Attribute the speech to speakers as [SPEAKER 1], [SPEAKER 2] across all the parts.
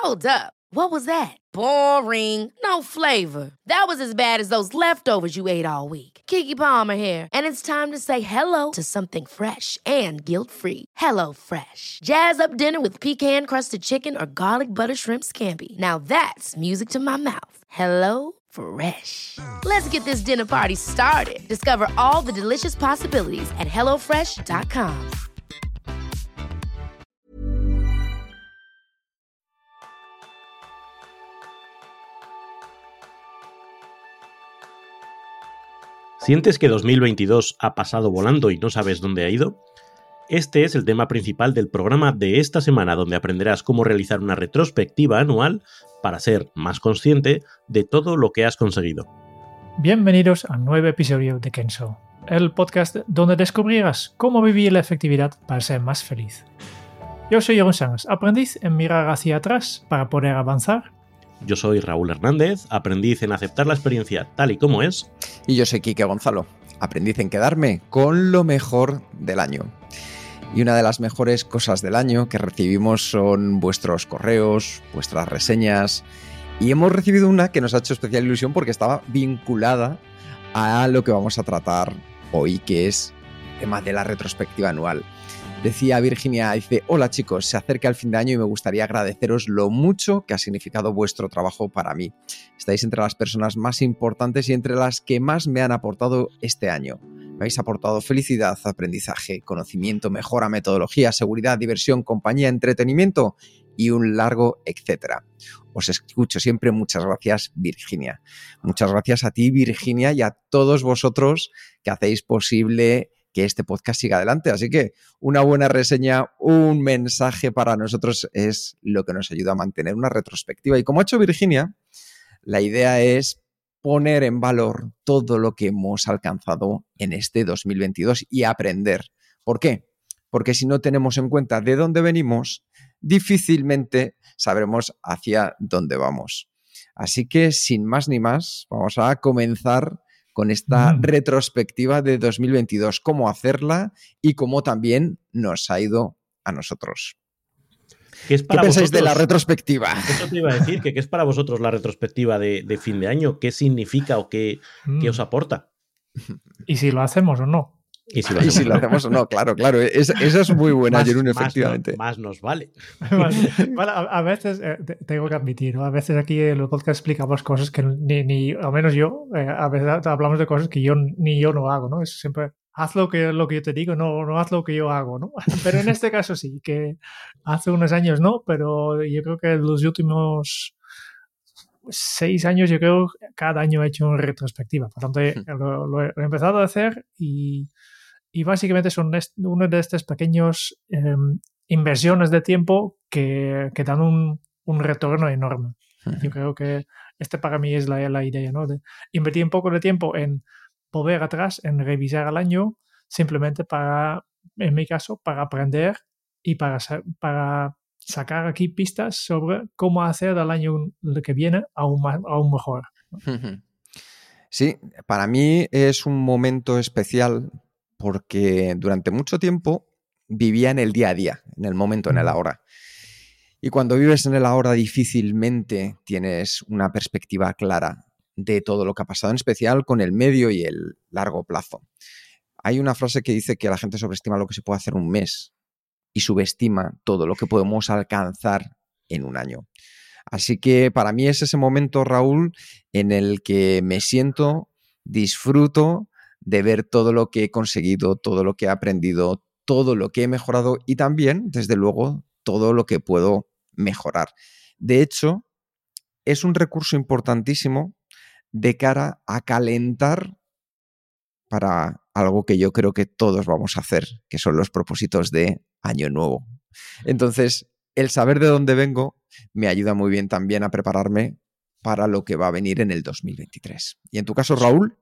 [SPEAKER 1] Hold up. What was that? Boring. No flavor. That was as bad as those leftovers you ate all week. Keke Palmer here, and it's time to say hello to something fresh and guilt-free. Hello Fresh. Jazz up dinner with pecan-crusted chicken or garlic butter shrimp scampi. Now that's music to my mouth. Hello Fresh. Let's get this dinner party started. Discover all the delicious possibilities at hellofresh.com.
[SPEAKER 2] ¿Sientes que 2022 ha pasado volando y no sabes dónde ha ido? Este es el tema principal del programa de esta semana, donde aprenderás cómo realizar una retrospectiva anual para ser más consciente de todo lo que has conseguido.
[SPEAKER 3] Bienvenidos a un nuevo episodio de Kenso, el podcast donde descubrirás cómo vivir la efectividad para ser más feliz. Yo soy Jeroen Sánchez, aprendiz en mirar hacia atrás para poder avanzar.
[SPEAKER 2] Yo soy Raúl Hernández, aprendiz en aceptar la experiencia tal y como es.
[SPEAKER 4] Y yo soy Quique Gonzalo, aprendiz en quedarme con lo mejor del año. Y una de las mejores cosas del año que recibimos son vuestros correos, vuestras reseñas. Y hemos recibido una que nos ha hecho especial ilusión porque estaba vinculada a lo que vamos a tratar hoy, que es el tema de la retrospectiva anual. Decía Virginia, dice: hola chicos, se acerca el fin de año y me gustaría agradeceros lo mucho que ha significado vuestro trabajo para mí. Estáis entre las personas más importantes y entre las que más me han aportado este año. Me habéis aportado felicidad, aprendizaje, conocimiento, mejora, metodología, seguridad, diversión, compañía, entretenimiento y un largo etcétera. Os escucho siempre. Muchas gracias, Virginia. Muchas gracias a ti, Virginia, y a todos vosotros que hacéis posible que este podcast siga adelante. Así que una buena reseña, un mensaje para nosotros es lo que nos ayuda a mantener una retrospectiva. Y como ha hecho Virginia, la idea es poner en valor todo lo que hemos alcanzado en este 2022 y aprender. ¿Por qué? Porque si no tenemos en cuenta de dónde venimos, difícilmente sabremos hacia dónde vamos. Así que sin más ni más, vamos a comenzar con esta retrospectiva de 2022, cómo hacerla y cómo también nos ha ido a nosotros.
[SPEAKER 2] ¿Qué
[SPEAKER 4] pensáis de la retrospectiva?
[SPEAKER 2] Eso te iba a decir, ¿qué es para vosotros la retrospectiva de fin de año? ¿Qué significa o qué os aporta?
[SPEAKER 3] ¿Y si lo hacemos o no?
[SPEAKER 4] ¿Y si lo hacemos o no? Claro. Esa es muy buena, Jeroen, efectivamente.
[SPEAKER 2] Más nos vale.
[SPEAKER 3] Bueno, a veces, tengo que admitir, ¿no? A veces aquí en el podcast explicamos cosas que ni al menos yo, a veces hablamos de cosas que yo no hago, ¿no? Es siempre, haz lo que yo te digo, no haz lo que yo hago, ¿no? Pero en este caso sí, que hace unos años no, pero yo creo que los últimos 6 años, yo creo, cada año he hecho una retrospectiva. Por tanto, lo he empezado a hacer y básicamente son uno de estos pequeños inversiones de tiempo que dan un retorno enorme. Yo creo que para mí es la idea, ¿no? De invertir un poco de tiempo en volver atrás, en revisar el año, simplemente en mi caso, para aprender y para sacar aquí pistas sobre cómo hacer del año que viene aún mejor.
[SPEAKER 4] Sí, para mí es un momento especial porque durante mucho tiempo vivía en el día a día, en el momento, en el ahora. Y cuando vives en el ahora difícilmente tienes una perspectiva clara de todo lo que ha pasado, en especial con el medio y el largo plazo. Hay una frase que dice que la gente sobreestima lo que se puede hacer en un mes y subestima todo lo que podemos alcanzar en un año. Así que para mí es ese momento, Raúl, en el que me siento, disfruto de ver todo lo que he conseguido, todo lo que he aprendido, todo lo que he mejorado y también, desde luego, todo lo que puedo mejorar. De hecho, es un recurso importantísimo de cara a calentar para algo que yo creo que todos vamos a hacer, que son los propósitos de Año Nuevo. Entonces, el saber de dónde vengo me ayuda muy bien también a prepararme para lo que va a venir en el 2023. Y en tu caso, Raúl.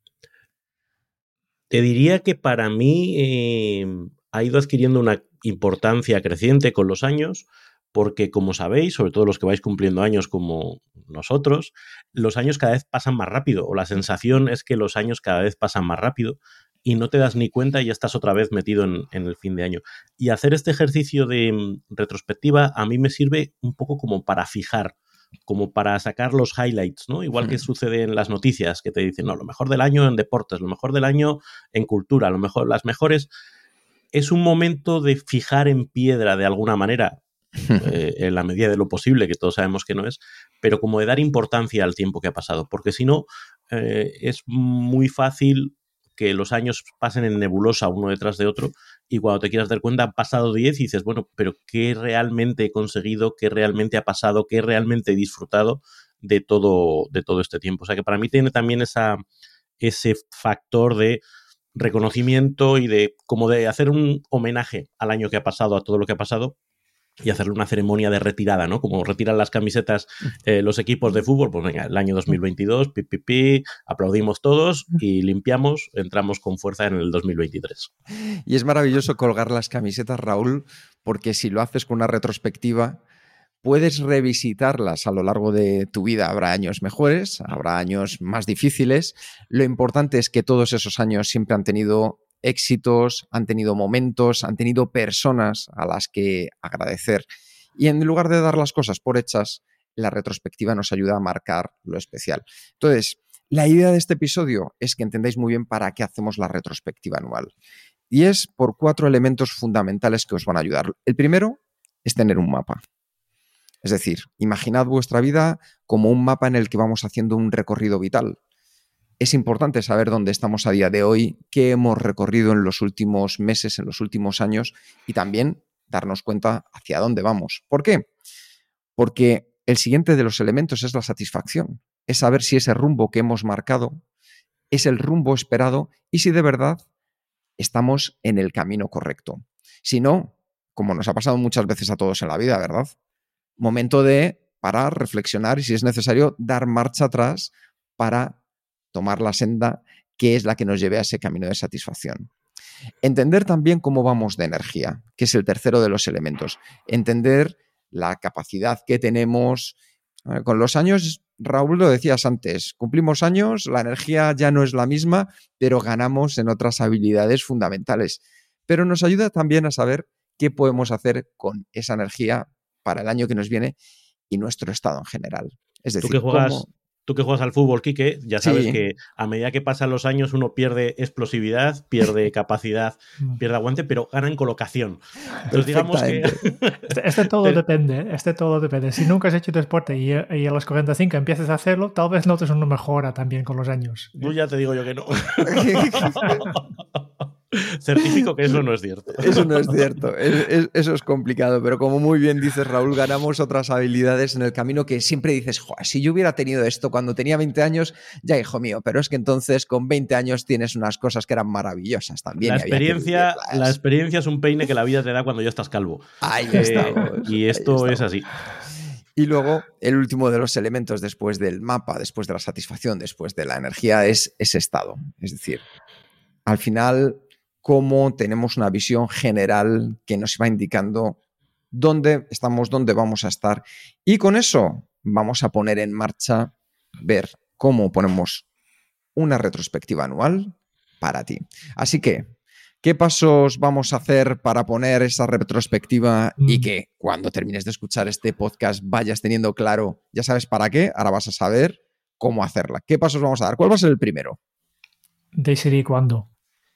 [SPEAKER 2] Te diría que para mí ha ido adquiriendo una importancia creciente con los años, porque como sabéis, sobre todo los que vais cumpliendo años como nosotros, los años cada vez pasan más rápido, o la sensación es que los años cada vez pasan más rápido, y no te das ni cuenta y ya estás otra vez metido en el fin de año. Y hacer este ejercicio de retrospectiva a mí me sirve un poco como para fijar, como para sacar los highlights, ¿no? Igual que sucede en las noticias, que te dicen, no, lo mejor del año en deportes, lo mejor del año en cultura, lo mejor, las mejores. Es un momento de fijar en piedra de alguna manera, en la medida de lo posible, que todos sabemos que no es, pero como de dar importancia al tiempo que ha pasado, porque si no, es muy fácil que los años pasen en nebulosa uno detrás de otro y cuando te quieras dar cuenta han pasado 10 y dices, bueno, pero ¿qué realmente he conseguido? ¿Qué realmente ha pasado? ¿Qué realmente he disfrutado de todo este tiempo? O sea que para mí tiene también ese factor de reconocimiento y de como de hacer un homenaje al año que ha pasado, a todo lo que ha pasado, y hacerle una ceremonia de retirada, ¿no? Como retiran las camisetas los equipos de fútbol, pues venga, el año 2022, aplaudimos todos y limpiamos, entramos con fuerza en el 2023.
[SPEAKER 4] Y es maravilloso colgar las camisetas, Raúl, porque si lo haces con una retrospectiva, puedes revisitarlas a lo largo de tu vida. Habrá años mejores, habrá años más difíciles. Lo importante es que todos esos años siempre han tenido éxitos, han tenido momentos, han tenido personas a las que agradecer. Y en lugar de dar las cosas por hechas, la retrospectiva nos ayuda a marcar lo especial. Entonces, la idea de este episodio es que entendáis muy bien para qué hacemos la retrospectiva anual. Y es por 4 elementos fundamentales que os van a ayudar. El primero es tener un mapa. Es decir, imaginad vuestra vida como un mapa en el que vamos haciendo un recorrido vital. Es importante saber dónde estamos a día de hoy, qué hemos recorrido en los últimos meses, en los últimos años y también darnos cuenta hacia dónde vamos. ¿Por qué? Porque el siguiente de los elementos es la satisfacción. Es saber si ese rumbo que hemos marcado es el rumbo esperado y si de verdad estamos en el camino correcto. Si no, como nos ha pasado muchas veces a todos en la vida, ¿verdad? Momento de parar, reflexionar y si es necesario dar marcha atrás para tomar la senda que es la que nos lleve a ese camino de satisfacción. Entender también cómo vamos de energía, que es el tercero de los elementos. Entender la capacidad que tenemos. Con los años, Raúl, lo decías antes, cumplimos años, la energía ya no es la misma, pero ganamos en otras habilidades fundamentales. Pero nos ayuda también a saber qué podemos hacer con esa energía para el año que nos viene y nuestro estado en general. Es decir,
[SPEAKER 2] Tú que juegas al fútbol, Quique, ya sabes que a medida que pasan los años uno pierde explosividad, pierde capacidad, pierde aguante, pero gana en colocación. Entonces digamos que...
[SPEAKER 3] todo depende. Si nunca has hecho deporte y a los 45 empiezas a hacerlo, tal vez notes una mejora también con los años.
[SPEAKER 2] Tú ya te digo yo que no. Certifico que eso no es cierto.
[SPEAKER 4] Eso no es cierto. Eso es complicado, pero como muy bien dices, Raúl, ganamos otras habilidades en el camino que siempre dices, joder, si yo hubiera tenido esto cuando tenía 20 años, ya hijo mío, pero es que entonces con 20 años tienes unas cosas que eran maravillosas también.
[SPEAKER 2] La experiencia es un peine que la vida te da cuando ya estás calvo.
[SPEAKER 4] Ahí estamos.
[SPEAKER 2] Y esto es así.
[SPEAKER 4] Y luego, el último de los elementos después del mapa, después de la satisfacción, después de la energía, es ese estado. Es decir, al final, cómo tenemos una visión general que nos va indicando dónde estamos, dónde vamos a estar. Y con eso vamos a poner en marcha, ver cómo ponemos una retrospectiva anual para ti. Así que, ¿qué pasos vamos a hacer para poner esa retrospectiva y que cuando termines de escuchar este podcast vayas teniendo claro, ya sabes para qué, ahora vas a saber cómo hacerla? ¿Qué pasos vamos a dar? ¿Cuál va a ser el primero?
[SPEAKER 3] Decidir cuándo.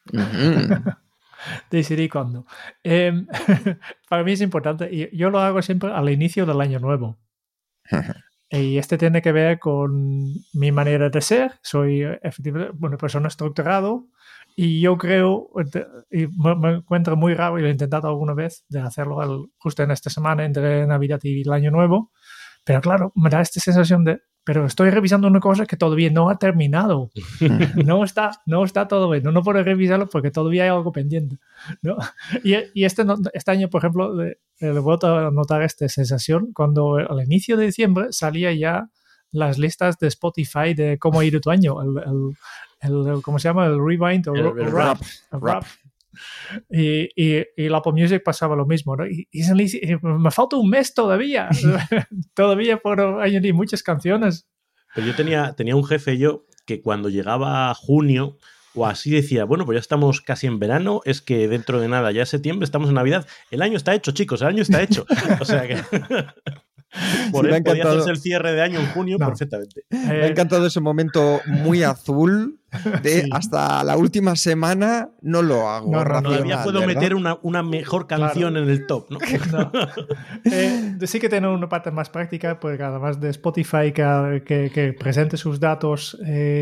[SPEAKER 3] Decidir cuándo. Para mí es importante y yo lo hago siempre al inicio del año nuevo. Y tiene que ver con mi manera de ser. Soy efectivamente una persona estructurado y yo creo, y me encuentro muy raro y lo he intentado alguna vez de hacerlo justo en esta semana entre Navidad y el Año Nuevo, pero claro, me da esta sensación de pero estoy revisando una cosa que todavía no ha terminado. No está todo bien. No puedo revisarlo porque todavía hay algo pendiente, ¿no? Y este año, por ejemplo, le vuelvo a notar esta sensación cuando al inicio de diciembre salía ya las listas de Spotify de cómo ha ido tu año. ¿Cómo se llama? El rewind o el rap. Y la Apple Music pasaba lo mismo, ¿no? Y me falta un mes todavía. Todavía puedo añadir muchas canciones.
[SPEAKER 2] Pero yo tenía un jefe que cuando llegaba junio O así decía, bueno, pues ya estamos casi en verano, es que dentro de nada, ya es septiembre, estamos en Navidad. El año está hecho, chicos, el año está hecho. O sea que... Por
[SPEAKER 4] Sí,
[SPEAKER 2] él podía hacerse el cierre de año en junio perfectamente.
[SPEAKER 4] Me ha encantado ese momento muy azul de
[SPEAKER 3] Sí.
[SPEAKER 4] hasta la última semana no lo hago.
[SPEAKER 3] No,
[SPEAKER 2] Todavía puedo
[SPEAKER 4] ¿verdad?
[SPEAKER 2] meter una mejor canción en el top, ¿no?
[SPEAKER 3] Sí que tiene una parte más práctica, porque además de Spotify que presente sus datos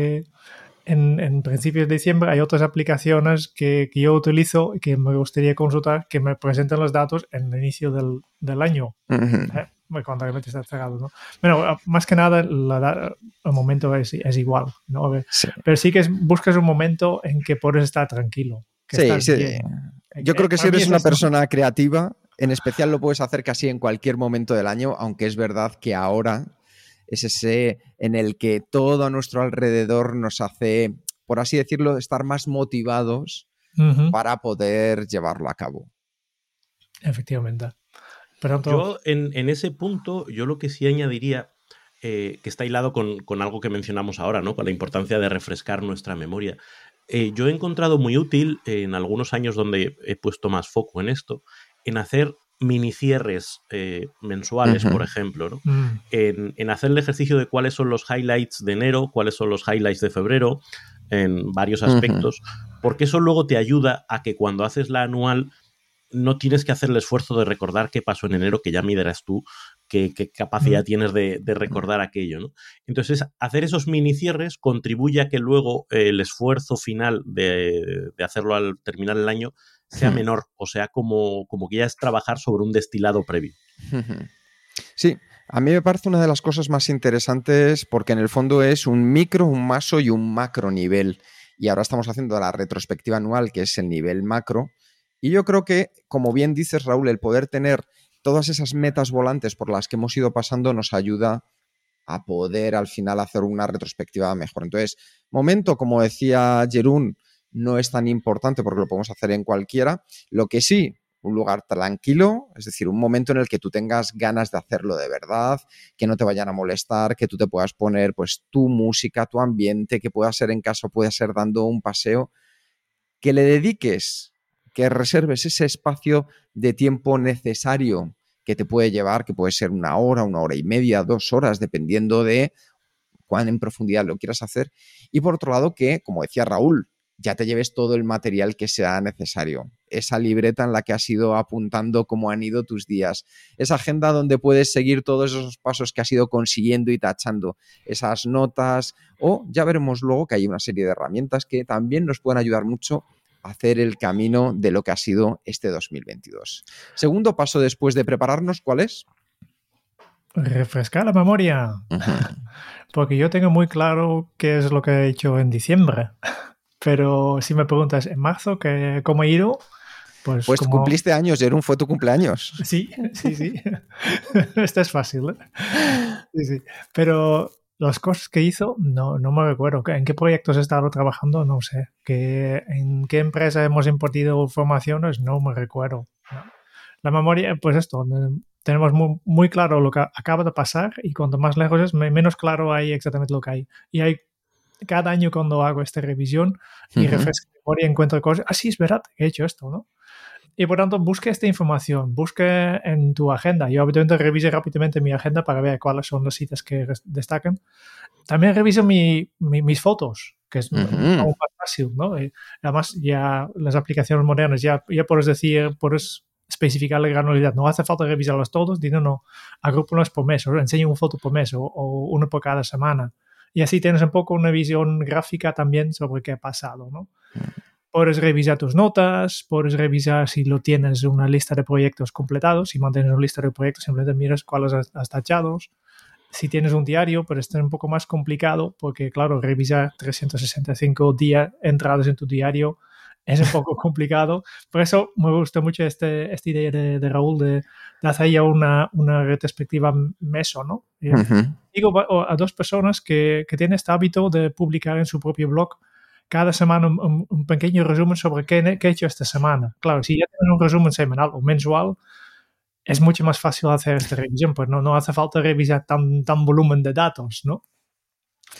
[SPEAKER 3] en principios de diciembre, hay otras aplicaciones que yo utilizo y que me gustaría consultar que me presenten los datos en el inicio del año. Cuando realmente está cerrado, ¿no? Bueno, más que nada el momento es igual, ¿no?
[SPEAKER 4] Sí.
[SPEAKER 3] Pero sí que buscas un momento en que puedes estar tranquilo.
[SPEAKER 4] Sí. Yo creo que si eres una persona creativa, en especial lo puedes hacer casi en cualquier momento del año, aunque es verdad que ahora es ese en el que todo a nuestro alrededor nos hace, por así decirlo, estar más motivados para poder llevarlo a cabo.
[SPEAKER 3] Efectivamente.
[SPEAKER 2] Yo en ese punto, yo lo que sí añadiría, que está hilado con algo que mencionamos ahora, ¿no? Con la importancia de refrescar nuestra memoria. Yo he encontrado muy útil en algunos años donde he puesto más foco en esto, en hacer mini cierres mensuales, por ejemplo, ¿no? En hacer el ejercicio de cuáles son los highlights de enero, cuáles son los highlights de febrero, en varios aspectos, porque eso luego te ayuda a que cuando haces la anual no tienes que hacer el esfuerzo de recordar qué pasó en enero, que ya miderás tú qué capacidad tienes de recordar aquello, ¿no? Entonces, hacer esos mini cierres contribuye a que luego el esfuerzo final de hacerlo al terminar el año sea menor, o sea, como que ya es trabajar sobre un destilado previo.
[SPEAKER 4] Sí, a mí me parece una de las cosas más interesantes porque en el fondo es un micro, un maso y un macro nivel. Y ahora estamos haciendo la retrospectiva anual, que es el nivel macro. Y yo creo que, como bien dices, Raúl, el poder tener todas esas metas volantes por las que hemos ido pasando nos ayuda a poder al final hacer una retrospectiva mejor. Entonces, momento, como decía Jeroen, no es tan importante porque lo podemos hacer en cualquiera. Lo que sí, un lugar tranquilo, es decir, un momento en el que tú tengas ganas de hacerlo de verdad, que no te vayan a molestar, que tú te puedas poner pues tu música, tu ambiente, que pueda ser en casa, pueda ser dando un paseo, que le dediques, que reserves ese espacio de tiempo necesario que te puede llevar, que puede ser 1 hora, 1 hora y media, 2 horas, dependiendo de cuán en profundidad lo quieras hacer. Y por otro lado, que, como decía Raúl, ya te lleves todo el material que sea necesario. Esa libreta en la que has ido apuntando cómo han ido tus días. Esa agenda donde puedes seguir todos esos pasos que has ido consiguiendo y tachando. Esas notas. O ya veremos luego que hay una serie de herramientas que también nos pueden ayudar mucho a hacer el camino de lo que ha sido este 2022. Segundo paso después de prepararnos, ¿cuál es?
[SPEAKER 3] Refrescar la memoria. Porque yo tengo muy claro qué es lo que he hecho en diciembre. Pero si me preguntas en marzo cómo he ido, pues
[SPEAKER 4] cumpliste años, Jeroen, fue tu cumpleaños.
[SPEAKER 3] Sí. Esto es fácil, ¿eh? Sí. Pero las cosas que hizo, no me recuerdo. ¿En qué proyectos he estado trabajando? No sé. ¿En qué empresa hemos impartido formaciones? No me recuerdo. La memoria, pues esto, tenemos muy claro lo que acaba de pasar y cuanto más lejos es, menos claro hay exactamente lo que hay. Y hay cada año cuando hago esta revisión y refresco mi memoria, encuentro cosas, sí, es verdad, he hecho esto, ¿no? Y por tanto, busque esta información, busque en tu agenda. Yo habitualmente reviso rápidamente mi agenda para ver cuáles son las citas que destacan. También reviso mis fotos, que es aún más fácil, ¿no? Además, ya las aplicaciones modernas, ya puedes decir, puedes especificar la granularidad. No hace falta revisarlas todos, no, agrúpalas por mes, o enseño una foto por mes, o una por cada semana. Y así tienes un poco una visión gráfica también sobre qué ha pasado, ¿no? Puedes revisar tus notas, puedes revisar si lo tienes una lista de proyectos completados. Si mantienes una lista de proyectos, simplemente miras cuáles has tachado. Si tienes un diario, pero esto es un poco más complicado porque, claro, revisar 365 días entradas en tu diario es un poco complicado. Por eso me gusta mucho esta idea de Raúl de hacer ya una retrospectiva meso, ¿no? Digo a 2 personas que tienen este hábito de publicar en su propio blog cada semana un pequeño resumen sobre qué he hecho esta semana. Claro, si ya tienes un resumen semanal o mensual, es mucho más fácil hacer esta revisión, pues no hace falta revisar tan volumen de datos, ¿no?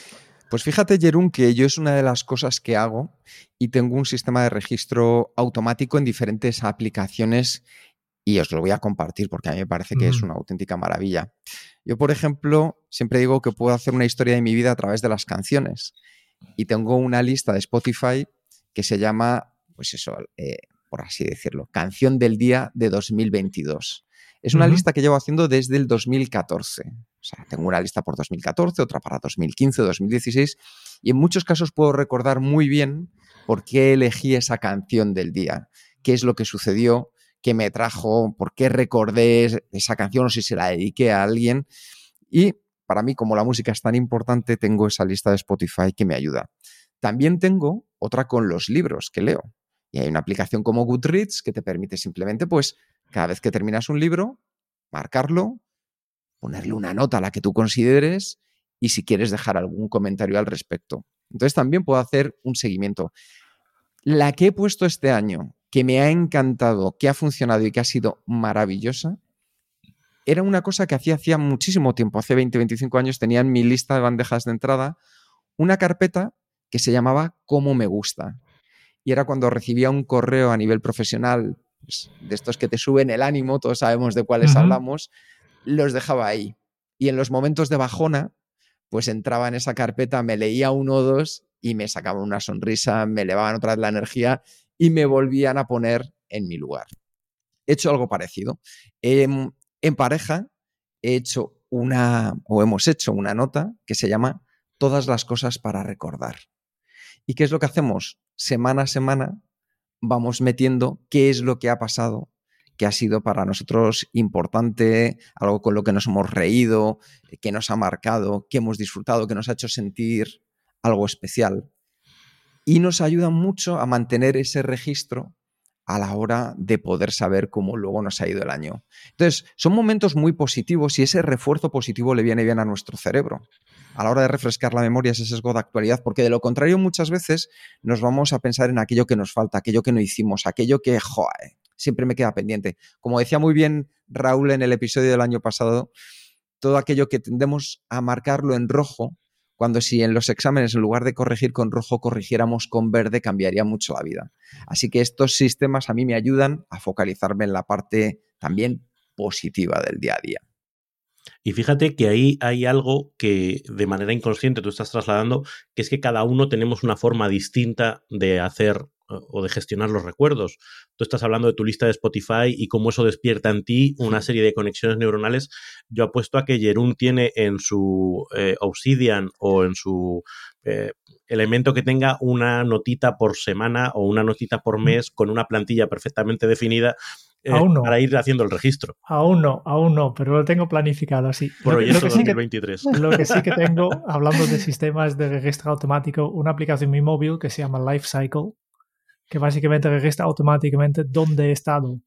[SPEAKER 4] Pues fíjate, Jerún, que yo es una de las cosas que hago y tengo un sistema de registro automático en diferentes aplicaciones y os lo voy a compartir porque a mí me parece que es una auténtica maravilla. Yo, por ejemplo, siempre digo que puedo hacer una historia de mi vida a través de las canciones y tengo una lista de Spotify que se llama, pues eso, por así decirlo, Canción del Día de 2022. Es una lista que llevo haciendo desde el 2014. O sea, tengo una lista por 2014, otra para 2015, 2016 y en muchos casos puedo recordar muy bien por qué elegí esa canción del día, qué es lo que sucedió, qué me trajo, por qué recordé esa canción o si se la dediqué a alguien. Y para mí, como la música es tan importante, tengo esa lista de Spotify que me ayuda. También tengo otra con los libros que leo. Y hay una aplicación como Goodreads que te permite simplemente, pues, cada vez que terminas un libro, marcarlo, ponerle una nota a la que tú consideres y si quieres dejar algún comentario al respecto. Entonces también puedo hacer un seguimiento. La que he puesto este año, que me ha encantado, que ha funcionado y que ha sido maravillosa, era una cosa que hacía muchísimo tiempo, hace 20, 25 años, tenía en mi lista de bandejas de entrada una carpeta que se llamaba Cómo me gusta. Y era cuando recibía un correo a nivel profesional, pues, de estos que te suben el ánimo, todos sabemos de cuáles hablamos, los dejaba ahí. Y en los momentos de bajona, pues entraba en esa carpeta, me leía uno o dos y me sacaban una sonrisa, me elevaban otra vez la energía y me volvían a poner en mi lugar. He hecho algo parecido. En pareja hemos hecho una nota que se llama Todas las cosas para recordar. ¿Y qué es lo que hacemos? Semana a semana vamos metiendo qué es lo que ha pasado, que ha sido para nosotros importante, algo con lo que nos hemos reído, que nos ha marcado, que hemos disfrutado, que nos ha hecho sentir algo especial. Y nos ayuda mucho a mantener ese registro a la hora de poder saber cómo luego nos ha ido el año. Entonces, son momentos muy positivos y ese refuerzo positivo le viene bien a nuestro cerebro. A la hora de refrescar la memoria, ese sesgo de actualidad, porque de lo contrario muchas veces nos vamos a pensar en aquello que nos falta, aquello que no hicimos, aquello que, siempre me queda pendiente. Como decía muy bien Raúl en el episodio del año pasado, todo aquello que tendemos a marcarlo en rojo, cuando si en los exámenes en lugar de corregir con rojo corrigiéramos con verde, cambiaría mucho la vida. Así que estos sistemas a mí me ayudan a focalizarme en la parte también positiva del día a día.
[SPEAKER 2] Y fíjate que ahí hay algo que de manera inconsciente tú estás trasladando, que es que cada uno tenemos una forma distinta de hacer o de gestionar los recuerdos. Tú estás hablando de tu lista de Spotify y cómo eso despierta en ti una serie de conexiones neuronales. Yo apuesto a que Jerún tiene en su Obsidian o en su elemento que tenga una notita por semana o una notita por mes con una plantilla perfectamente definida para ir haciendo el registro.
[SPEAKER 3] Aún no, pero lo tengo planificado así.
[SPEAKER 2] Proyecto 2023.
[SPEAKER 3] Lo que sí que tengo, hablando de sistemas de registro automático, una aplicación en mi móvil que se llama Life Cycle, que básicamente registra automáticamente dónde he estado.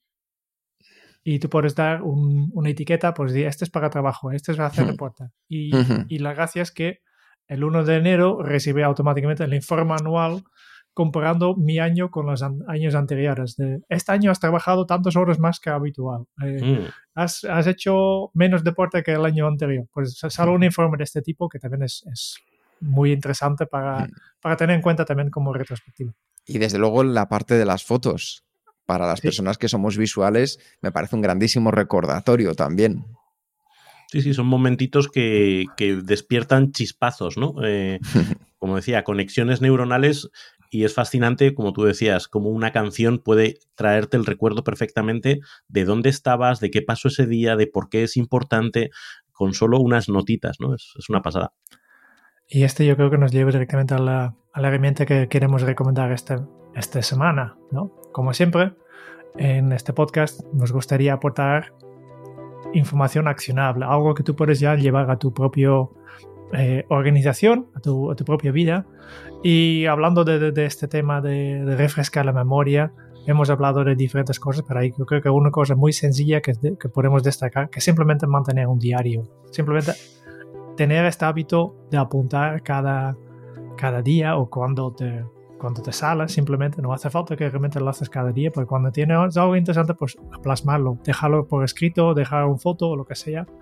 [SPEAKER 3] Y tú puedes dar una etiqueta, pues este es para trabajo, este es para hacer reporte. Y la gracia es que el 1 de enero recibe automáticamente el informe anual comparando mi año con los años anteriores. Este año has trabajado tantas horas más que habitual. Has hecho menos deporte que el año anterior. Pues sale un informe de este tipo que también es muy interesante para tener en cuenta también como retrospectiva.
[SPEAKER 4] Y desde luego la parte de las fotos. Para las personas que somos visuales, me parece un grandísimo recordatorio también.
[SPEAKER 2] Sí, son momentitos que despiertan chispazos, ¿no? Como decía, conexiones neuronales, y es fascinante, como tú decías, como una canción puede traerte el recuerdo perfectamente de dónde estabas, de qué pasó ese día, de por qué es importante, con solo unas notitas, ¿no? Es una pasada.
[SPEAKER 3] Y yo creo que nos lleva directamente a la herramienta que queremos recomendar esta semana, ¿no? Como siempre, en este podcast nos gustaría aportar información accionable, algo que tú puedes ya llevar a tu propio organización, a tu propia vida. Y hablando de este tema de refrescar la memoria, hemos hablado de diferentes cosas, pero yo creo que una cosa muy sencilla que podemos destacar, que simplemente mantener un diario, simplemente tener este hábito de apuntar cada día o cuando te sales, simplemente no hace falta que realmente lo haces cada día, porque cuando tienes algo interesante, pues plasmarlo, dejarlo por escrito, dejar una foto o lo que sea,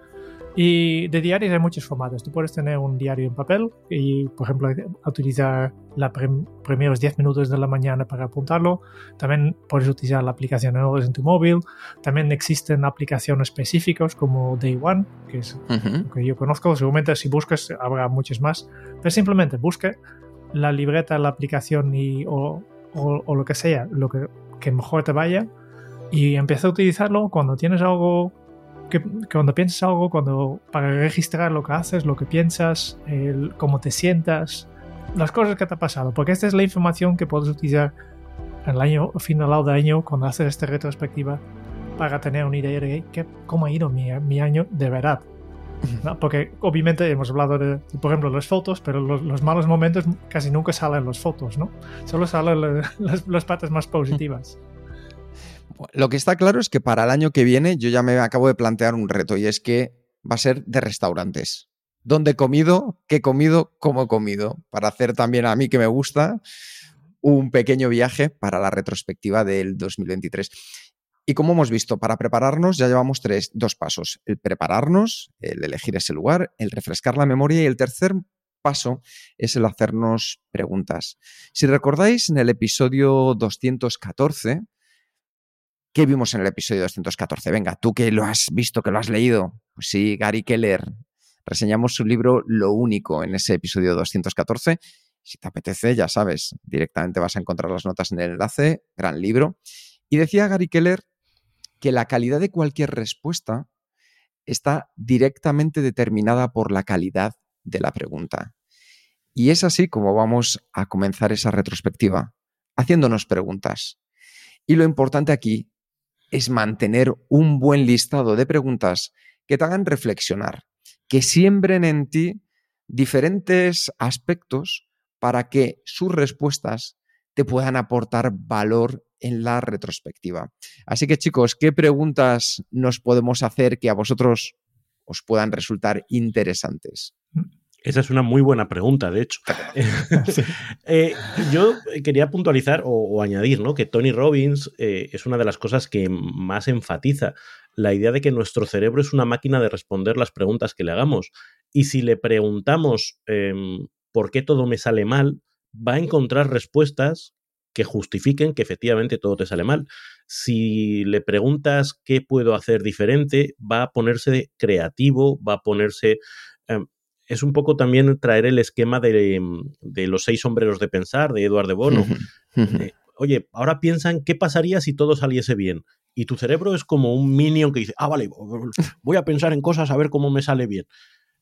[SPEAKER 3] Y de diarios hay muchos formatos. Tú puedes tener un diario en papel y, por ejemplo, utilizar los primeros 10 minutos de la mañana para apuntarlo. También puedes utilizar la aplicación en tu móvil. También existen aplicaciones específicas como Day One, que es lo que yo conozco. Seguramente si buscas habrá muchas más. Pero simplemente busca la libreta, la aplicación o lo que sea, lo que mejor te vaya, y empieza a utilizarlo cuando tienes algo... cuando piensas algo, para registrar lo que haces, lo que piensas, cómo te sientas, las cosas que te ha pasado, porque esta es la información que puedes utilizar en el año final de año cuando haces esta retrospectiva para tener una idea de cómo ha ido mi año de verdad, ¿no? Porque obviamente hemos hablado de, por ejemplo, las fotos, pero los malos momentos casi nunca salen en las fotos, ¿no? Solo salen las partes más positivas.
[SPEAKER 4] Lo que está claro es que para el año que viene yo ya me acabo de plantear un reto, y es que va a ser de restaurantes. ¿Dónde he comido? ¿Qué he comido? ¿Cómo he comido? Para hacer también, a mí que me gusta, un pequeño viaje para la retrospectiva del 2023. Y como hemos visto, para prepararnos ya llevamos dos pasos. El prepararnos, el elegir ese lugar, el refrescar la memoria, y el tercer paso es el hacernos preguntas. Si recordáis, en el episodio 214... ¿qué vimos en el episodio 214? Venga, tú que lo has visto, que lo has leído. Pues sí, Gary Keller. Reseñamos su libro Lo Único en ese episodio 214. Si te apetece, ya sabes, directamente vas a encontrar las notas en el enlace. Gran libro. Y decía Gary Keller que la calidad de cualquier respuesta está directamente determinada por la calidad de la pregunta. Y es así como vamos a comenzar esa retrospectiva, haciéndonos preguntas. Y lo importante aquí es mantener un buen listado de preguntas que te hagan reflexionar, que siembren en ti diferentes aspectos para que sus respuestas te puedan aportar valor en la retrospectiva. Así que, chicos, ¿qué preguntas nos podemos hacer que a vosotros os puedan resultar interesantes?
[SPEAKER 2] Esa es una muy buena pregunta, de hecho.
[SPEAKER 3] Sí.
[SPEAKER 2] Yo quería puntualizar o añadir, ¿no?, que Tony Robbins es una de las cosas que más enfatiza la idea de que nuestro cerebro es una máquina de responder las preguntas que le hagamos. Y si le preguntamos por qué todo me sale mal, va a encontrar respuestas que justifiquen que efectivamente todo te sale mal. Si le preguntas qué puedo hacer diferente, va a ponerse creativo, va a ponerse... es un poco también traer el esquema de los 6 sombreros de pensar, de Edward de Bono. Oye, ahora piensan qué pasaría si todo saliese bien. Y tu cerebro es como un minion que dice, vale, voy a pensar en cosas a ver cómo me sale bien.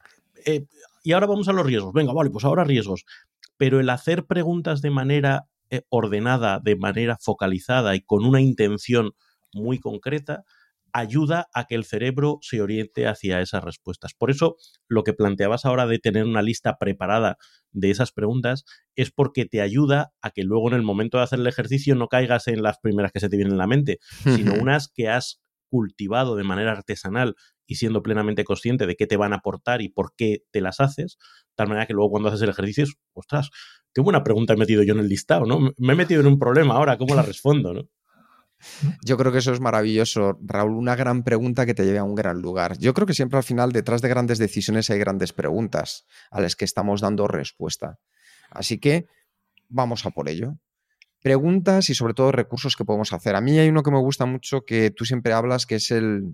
[SPEAKER 2] Y ahora vamos a los riesgos. Venga, vale, pues ahora riesgos. Pero el hacer preguntas de manera ordenada, de manera focalizada y con una intención muy concreta, ayuda a que el cerebro se oriente hacia esas respuestas. Por eso, lo que planteabas ahora de tener una lista preparada de esas preguntas es porque te ayuda a que luego en el momento de hacer el ejercicio no caigas en las primeras que se te vienen en la mente, sino unas que has cultivado de manera artesanal y siendo plenamente consciente de qué te van a aportar y por qué te las haces, de tal manera que luego cuando haces el ejercicio es, ostras, qué buena pregunta he metido yo en el listado, ¿no? Me he metido en un problema ahora, ¿cómo la respondo, no?
[SPEAKER 4] Yo creo que eso es maravilloso, Raúl, una gran pregunta que te lleve a un gran lugar. Yo creo que siempre al final detrás de grandes decisiones hay grandes preguntas a las que estamos dando respuesta. Así que vamos a por ello. Preguntas y sobre todo recursos que podemos hacer. A mí hay uno que me gusta mucho que tú siempre hablas, que es el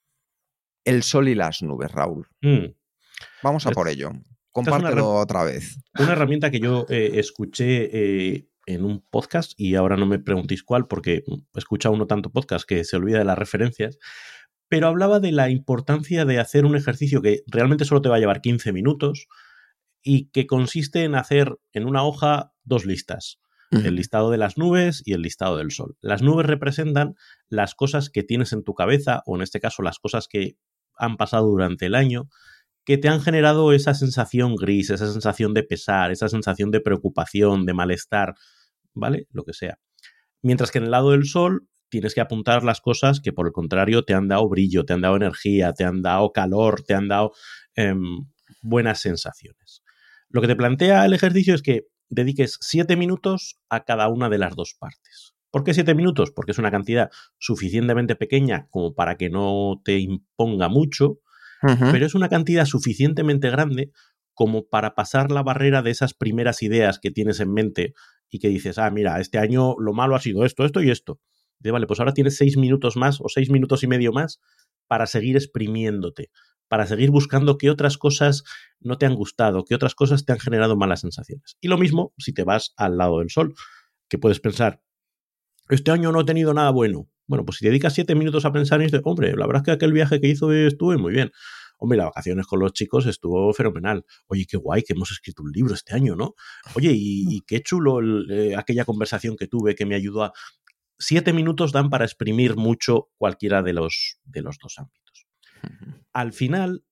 [SPEAKER 4] sol y las nubes, Raúl. Vamos a por ello. Compártelo otra vez.
[SPEAKER 2] Una herramienta que yo escuché en un podcast, y ahora no me preguntéis cuál, porque escucha uno tanto podcast que se olvida de las referencias, pero hablaba de la importancia de hacer un ejercicio que realmente solo te va a llevar 15 minutos y que consiste en hacer en una hoja 2 listas. El listado de las nubes y el listado del sol. Las nubes representan las cosas que tienes en tu cabeza, o en este caso las cosas que han pasado durante el año, que te han generado esa sensación gris, esa sensación de pesar, esa sensación de preocupación, de malestar, ¿vale? Lo que sea. Mientras que en el lado del sol tienes que apuntar las cosas que por el contrario te han dado brillo, te han dado energía, te han dado calor, te han dado buenas sensaciones. Lo que te plantea el ejercicio es que dediques 7 minutos a cada una de las dos partes. ¿Por qué 7 minutos? Porque es una cantidad suficientemente pequeña como para que no te imponga mucho, pero es una cantidad suficientemente grande como para pasar la barrera de esas primeras ideas que tienes en mente y que dices, mira, este año lo malo ha sido esto, esto y esto. De, vale, pues ahora tienes 6 minutos más o 6 minutos y medio más para seguir exprimiéndote, para seguir buscando qué otras cosas no te han gustado, qué otras cosas te han generado malas sensaciones. Y lo mismo si te vas al lado del sol, que puedes pensar, este año no he tenido nada bueno. Bueno, pues si dedicas 7 minutos a pensar y dices, hombre, la verdad es que aquel viaje que hizo estuvo muy bien. Hombre, las vacaciones con los chicos estuvo fenomenal. Oye, qué guay que hemos escrito un libro este año, ¿no? Oye, y qué chulo aquella conversación que tuve que me ayudó a... 7 minutos dan para exprimir mucho cualquiera de los dos ámbitos. Al final,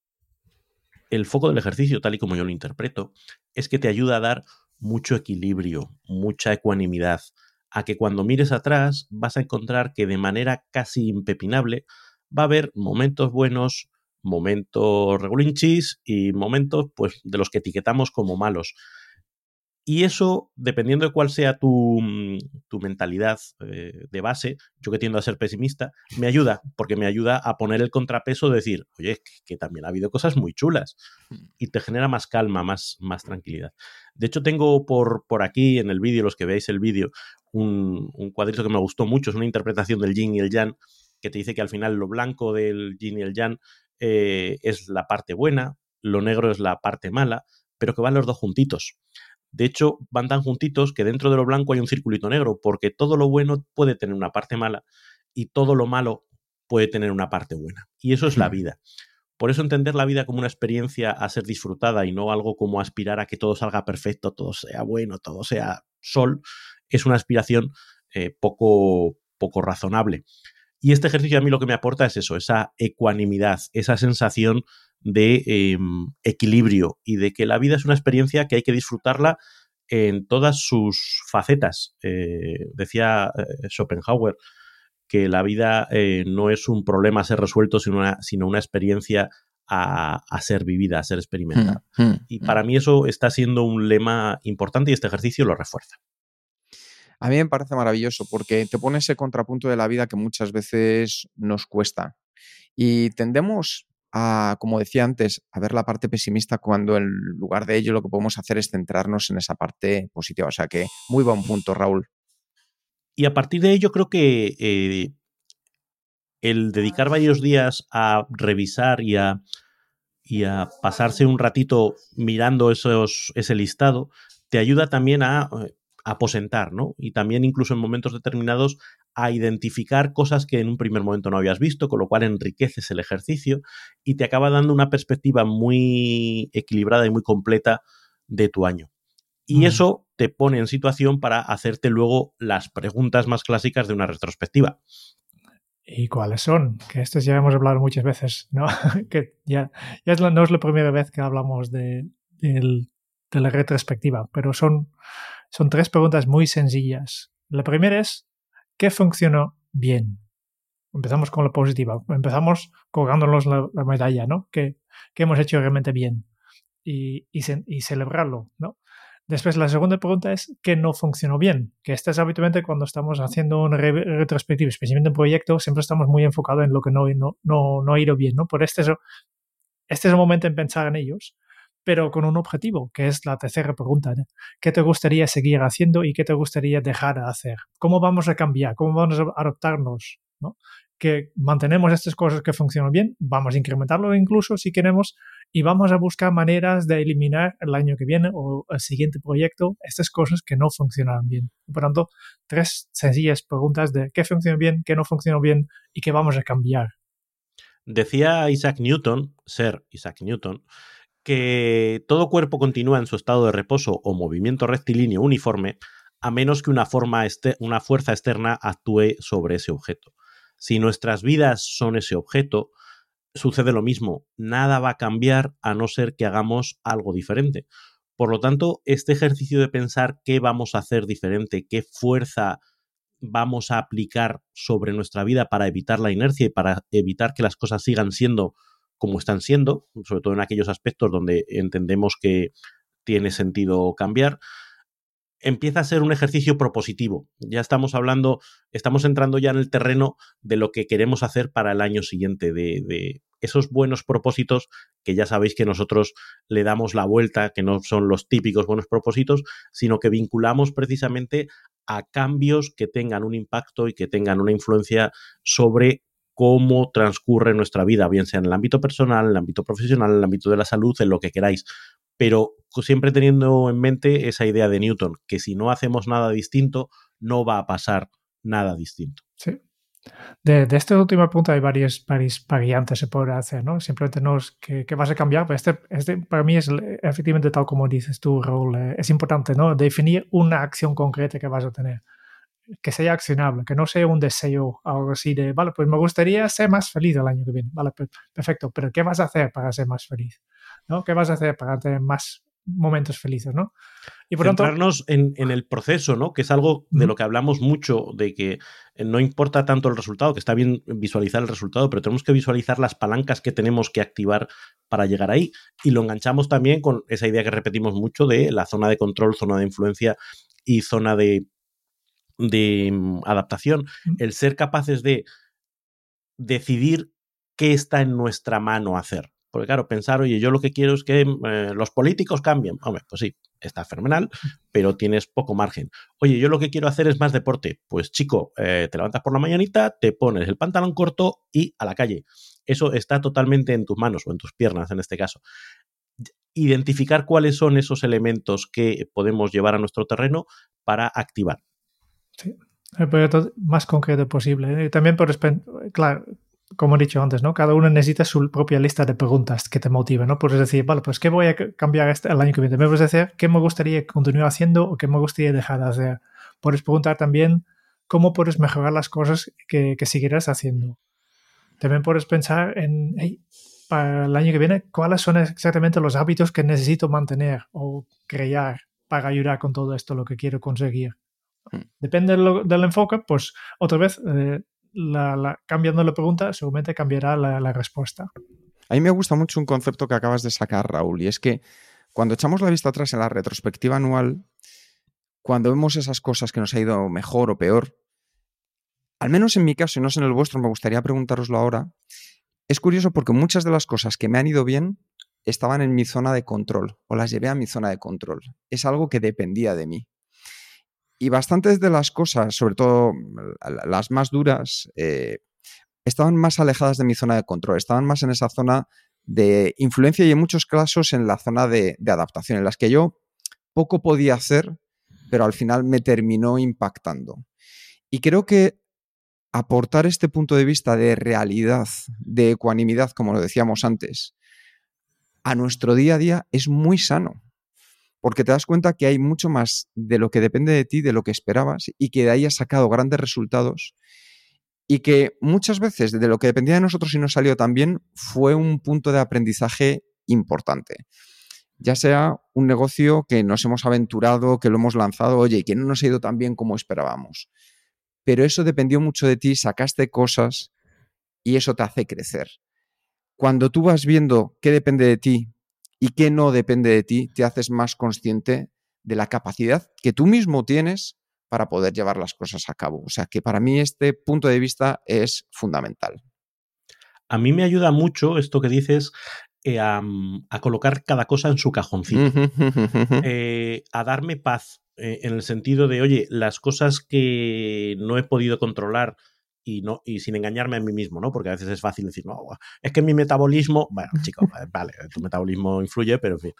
[SPEAKER 2] el foco del ejercicio, tal y como yo lo interpreto, es que te ayuda a dar mucho equilibrio, mucha ecuanimidad, a que cuando mires atrás vas a encontrar que de manera casi impepinable va a haber momentos buenos, momentos regulinchis y momentos pues, de los que etiquetamos como malos. Y eso, dependiendo de cuál sea tu mentalidad de base, yo que tiendo a ser pesimista, me ayuda, porque me ayuda a poner el contrapeso de decir, oye, que también ha habido cosas muy chulas, y te genera más calma, más tranquilidad. De hecho, tengo por aquí en el vídeo, los que veáis el vídeo, un cuadrito que me gustó mucho, es una interpretación del yin y el yang, que te dice que al final lo blanco del yin y el yang es la parte buena, lo negro es la parte mala, pero que van los dos juntitos. De hecho, van tan juntitos que dentro de lo blanco hay un circulito negro, porque todo lo bueno puede tener una parte mala y todo lo malo puede tener una parte buena. Y eso es la vida. Por eso entender la vida como una experiencia a ser disfrutada y no algo como aspirar a que todo salga perfecto, todo sea bueno, todo sea sol, es una aspiración poco razonable. Y este ejercicio a mí lo que me aporta es eso, esa ecuanimidad, esa sensación de equilibrio y de que la vida es una experiencia que hay que disfrutarla en todas sus facetas. Decía Schopenhauer que la vida no es un problema a ser resuelto, sino una experiencia a ser vivida, a ser experimentada. Y para mí eso está siendo un lema importante y este ejercicio lo refuerza.
[SPEAKER 4] A mí me parece maravilloso porque te pone ese contrapunto de la vida que muchas veces nos cuesta. Y tendemos a, como decía antes, a ver la parte pesimista cuando en lugar de ello lo que podemos hacer es centrarnos en esa parte positiva. O sea que muy buen punto, Raúl.
[SPEAKER 2] Y a partir de ello creo que el dedicar varios días a revisar y a pasarse un ratito mirando ese listado te ayuda también a aposentar, ¿no? Y también incluso en momentos determinados a identificar cosas que en un primer momento no habías visto, con lo cual enriqueces el ejercicio y te acaba dando una perspectiva muy equilibrada y muy completa de tu año. Y eso te pone en situación para hacerte luego las preguntas más clásicas de una retrospectiva.
[SPEAKER 3] ¿Y cuáles son? Que estos ya hemos hablado muchas veces, ¿no? Que ya no es la primera vez que hablamos de la retrospectiva, pero son 3 preguntas muy sencillas. La primera es, ¿qué funcionó bien? Empezamos con la positiva. Empezamos colgándonos la medalla, ¿no? Que hemos hecho realmente bien y celebrarlo, ¿no? Después, la segunda pregunta es ¿qué no funcionó bien? Que esta es habitualmente cuando estamos haciendo una retrospectiva, especialmente en proyectos, siempre estamos muy enfocados en lo que no ha ido bien, ¿no? Por este es el momento en pensar en ellos, pero con un objetivo, que es la tercera pregunta, ¿no? ¿Qué te gustaría seguir haciendo y qué te gustaría dejar de hacer? ¿Cómo vamos a cambiar? ¿Cómo vamos a adaptarnos? ¿No? Que mantenemos estas cosas que funcionan bien, vamos a incrementarlo incluso si queremos y vamos a buscar maneras de eliminar el año que viene o el siguiente proyecto estas cosas que no funcionan bien. Por tanto, 3 sencillas preguntas de qué funciona bien, qué no funciona bien y qué vamos a cambiar.
[SPEAKER 2] Decía Sir Isaac Newton, que todo cuerpo continúa en su estado de reposo o movimiento rectilíneo uniforme a menos que una fuerza externa actúe sobre ese objeto. Si nuestras vidas son ese objeto, sucede lo mismo. Nada va a cambiar a no ser que hagamos algo diferente. Por lo tanto, este ejercicio de pensar qué vamos a hacer diferente, qué fuerza vamos a aplicar sobre nuestra vida para evitar la inercia y para evitar que las cosas sigan siendo como están siendo, sobre todo en aquellos aspectos donde entendemos que tiene sentido cambiar, empieza a ser un ejercicio propositivo. Ya estamos entrando ya en el terreno de lo que queremos hacer para el año siguiente, de esos buenos propósitos que ya sabéis que nosotros le damos la vuelta, que no son los típicos buenos propósitos, sino que vinculamos precisamente a cambios que tengan un impacto y que tengan una influencia sobre cómo transcurre nuestra vida, bien sea en el ámbito personal, en el ámbito profesional, en el ámbito de la salud, en lo que queráis. Pero siempre teniendo en mente esa idea de Newton, que si no hacemos nada distinto, no va a pasar nada distinto.
[SPEAKER 3] Sí. De esta última punta hay varias variantes se puede hacer, ¿no? Simplemente no es que vas a cambiar, pero este para mí es efectivamente tal como dices tú, Raúl, es importante, ¿no? Definir una acción concreta que vas a tener, que sea accionable, que no sea un deseo, algo así de, vale, pues me gustaría ser más feliz el año que viene, vale, perfecto, pero ¿qué vas a hacer para ser más feliz? ¿No? ¿Qué vas a hacer para tener más momentos felices, ¿no?
[SPEAKER 2] Y por centrarnos en el proceso, ¿no? Que es algo de lo que hablamos mucho, de que no importa tanto el resultado, que está bien visualizar el resultado, pero tenemos que visualizar las palancas que tenemos que activar para llegar ahí. Y lo enganchamos también con esa idea que repetimos mucho de la zona de control, zona de influencia y zona de adaptación. El ser capaces de decidir qué está en nuestra mano hacer. Porque claro, pensar, oye, yo lo que quiero es que los políticos cambien. Hombre, pues sí, está fenomenal, pero tienes poco margen. Oye, yo lo que quiero hacer es más deporte. Pues chico, te levantas por la mañanita, te pones el pantalón corto y a la calle. Eso está totalmente en tus manos o en tus piernas en este caso. Identificar cuáles son esos elementos que podemos llevar a nuestro terreno para activar.
[SPEAKER 3] Sí, el proyecto más concreto posible. Y también, claro, como he dicho antes, ¿no? Cada uno necesita su propia lista de preguntas que te motiven, ¿no? Puedes decir, vale, pues ¿qué voy a cambiar el año que viene? Me puedes decir qué me gustaría continuar haciendo o qué me gustaría dejar de hacer. Puedes preguntar también cómo puedes mejorar las cosas que seguirás haciendo. También puedes pensar en, hey, para el año que viene, ¿cuáles son exactamente los hábitos que necesito mantener o crear para ayudar con todo esto, lo que quiero conseguir? Depende del enfoque, pues otra vez cambiando la pregunta seguramente cambiará la respuesta.
[SPEAKER 4] A mí me gusta mucho un concepto que acabas de sacar, Raúl, y es que cuando echamos la vista atrás en la retrospectiva anual, cuando vemos esas cosas que nos ha ido mejor o peor, al menos en mi caso y no sé en el vuestro, me gustaría preguntároslo ahora, es curioso porque muchas de las cosas que me han ido bien estaban en mi zona de control o las llevé a mi zona de control. Es algo que dependía de mí. Y bastantes de las cosas, sobre todo las más duras, estaban más alejadas de mi zona de control, estaban más en esa zona de influencia y en muchos casos en la zona de adaptación, en las que yo poco podía hacer, pero al final me terminó impactando. Y creo que aportar este punto de vista de realidad, de ecuanimidad, como lo decíamos antes, a nuestro día a día es muy sano. Porque te das cuenta que hay mucho más de lo que depende de ti, de lo que esperabas, y que de ahí has sacado grandes resultados, y que muchas veces de lo que dependía de nosotros y no salió tan bien fue un punto de aprendizaje importante. Ya sea un negocio que nos hemos aventurado, que lo hemos lanzado, oye, y que no nos ha ido tan bien como esperábamos. Pero eso dependió mucho de ti, sacaste cosas y eso te hace crecer. Cuando tú vas viendo qué depende de ti y qué no depende de ti, te haces más consciente de la capacidad que tú mismo tienes para poder llevar las cosas a cabo. O sea que para mí este punto de vista es fundamental.
[SPEAKER 2] A mí me ayuda mucho esto que dices a colocar cada cosa en su cajoncito, a darme paz en el sentido de, oye, las cosas que no he podido controlar y sin engañarme a mí mismo, ¿no? Porque a veces es fácil decir, no, es que mi metabolismo, bueno, chico, vale, tu metabolismo influye, pero en fin.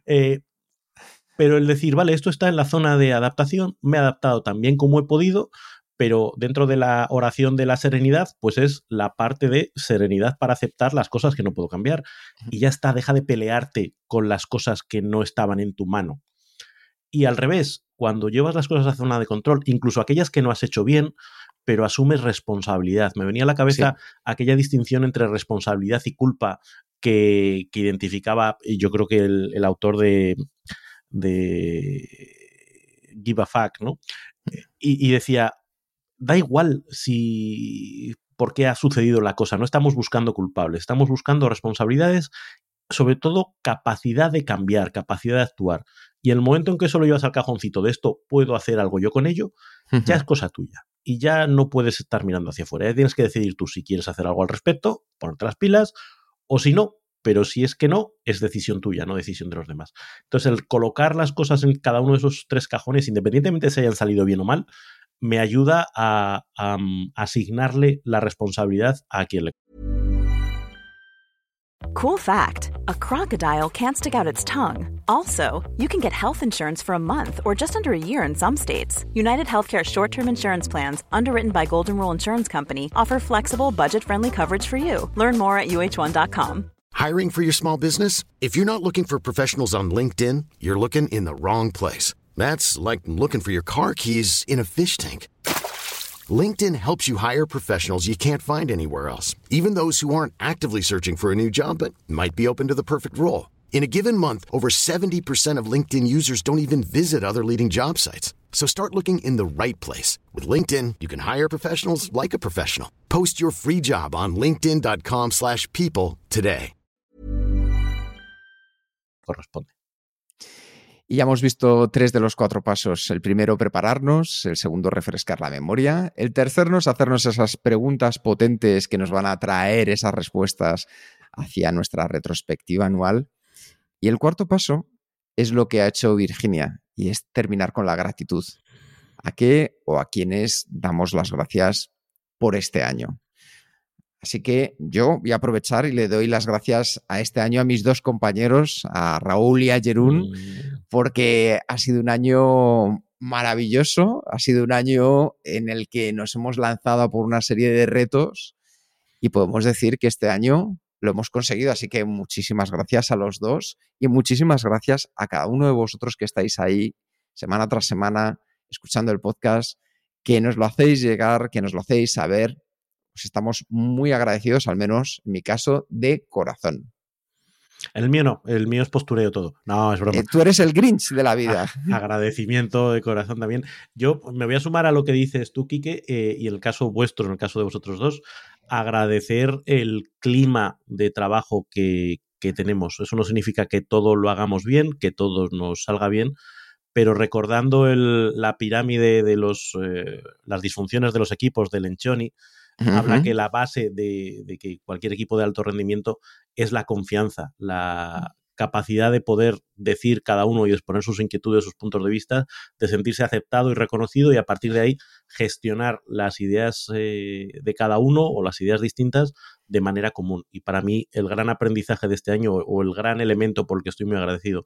[SPEAKER 2] Pero el decir, vale, esto está en la zona de adaptación, me he adaptado tan bien como he podido, pero dentro de la oración de la serenidad, pues es la parte de serenidad para aceptar las cosas que no puedo cambiar. Y ya está, deja de pelearte con las cosas que no estaban en tu mano. Y al revés, cuando llevas las cosas a zona de control, incluso aquellas que no has hecho bien, pero asumes responsabilidad. Me venía a la cabeza aquella distinción entre responsabilidad y culpa que identificaba, y yo creo que el autor de Give a Fuck, ¿no? Y decía, da igual por qué ha sucedido la cosa, no estamos buscando culpables, estamos buscando responsabilidades, sobre todo capacidad de cambiar, capacidad de actuar. Y en el momento en que eso lo llevas al cajoncito de esto, puedo hacer algo yo con ello, ya es cosa tuya. Y ya no puedes estar mirando hacia afuera. Ya tienes que decidir tú si quieres hacer algo al respecto, ponerte las pilas, O si no, pero si es que no, es decisión tuya, no decisión de los demás. Entonces, el colocar las cosas en cada uno de esos 3 cajones, independientemente de si hayan salido bien o mal, me ayuda a asignarle la responsabilidad a quien le...
[SPEAKER 5] Cool fact, a crocodile can't stick out its tongue. Also, you can get health insurance for a month or just under a year in some states. United Healthcare short-term insurance plans, underwritten by Golden Rule Insurance Company, offer flexible, budget-friendly coverage for you. Learn more at uh1.com.
[SPEAKER 6] Hiring for your small business? If you're not looking for professionals on LinkedIn, you're looking in the wrong place. That's like looking for your car keys in a fish tank. LinkedIn helps you hire professionals you can't find anywhere else, even those who aren't actively searching for a new job but might be open to the perfect role. In a given month, over 70% of LinkedIn users don't even visit other leading job sites. So start looking in the right place. With LinkedIn, you can hire professionals like a professional. Post your free job on linkedin.com/people today.
[SPEAKER 2] Corresponde.
[SPEAKER 4] Y ya hemos visto 3 de los 4 pasos. El primero, prepararnos. El segundo, refrescar la memoria. El tercero, hacernos esas preguntas potentes que nos van a traer esas respuestas hacia nuestra retrospectiva anual. Y el cuarto paso es lo que ha hecho Virginia, y es terminar con la gratitud. ¿A qué o a quiénes damos las gracias por este año? Así que yo voy a aprovechar y le doy las gracias a este año a mis 2 compañeros, a Raúl y a Jeroen, porque ha sido un año maravilloso, ha sido un año en el que nos hemos lanzado por una serie de retos y podemos decir que este año lo hemos conseguido. Así que muchísimas gracias a los 2 y muchísimas gracias a cada uno de vosotros que estáis ahí semana tras semana escuchando el podcast, que nos lo hacéis llegar, que nos lo hacéis saber. Pues estamos muy agradecidos, al menos en mi caso, de corazón.
[SPEAKER 2] El mío no, el mío es postureo todo. No, es broma.
[SPEAKER 4] Tú eres el Grinch de la vida.
[SPEAKER 2] Agradecimiento de corazón también. Yo me voy a sumar a lo que dices tú, Quique, y en el caso vuestro, en el caso de vosotros 2, agradecer el clima de trabajo que tenemos. Eso no significa que todo lo hagamos bien, que todo nos salga bien, pero recordando la pirámide de las disfunciones de los equipos de Lencioni, habla que la base de que cualquier equipo de alto rendimiento es la confianza, la capacidad de poder decir cada uno y exponer sus inquietudes, sus puntos de vista, de sentirse aceptado y reconocido, y a partir de ahí gestionar las ideas de cada uno o las ideas distintas de manera común. Y para mí el gran aprendizaje de este año, o el gran elemento por el que estoy muy agradecido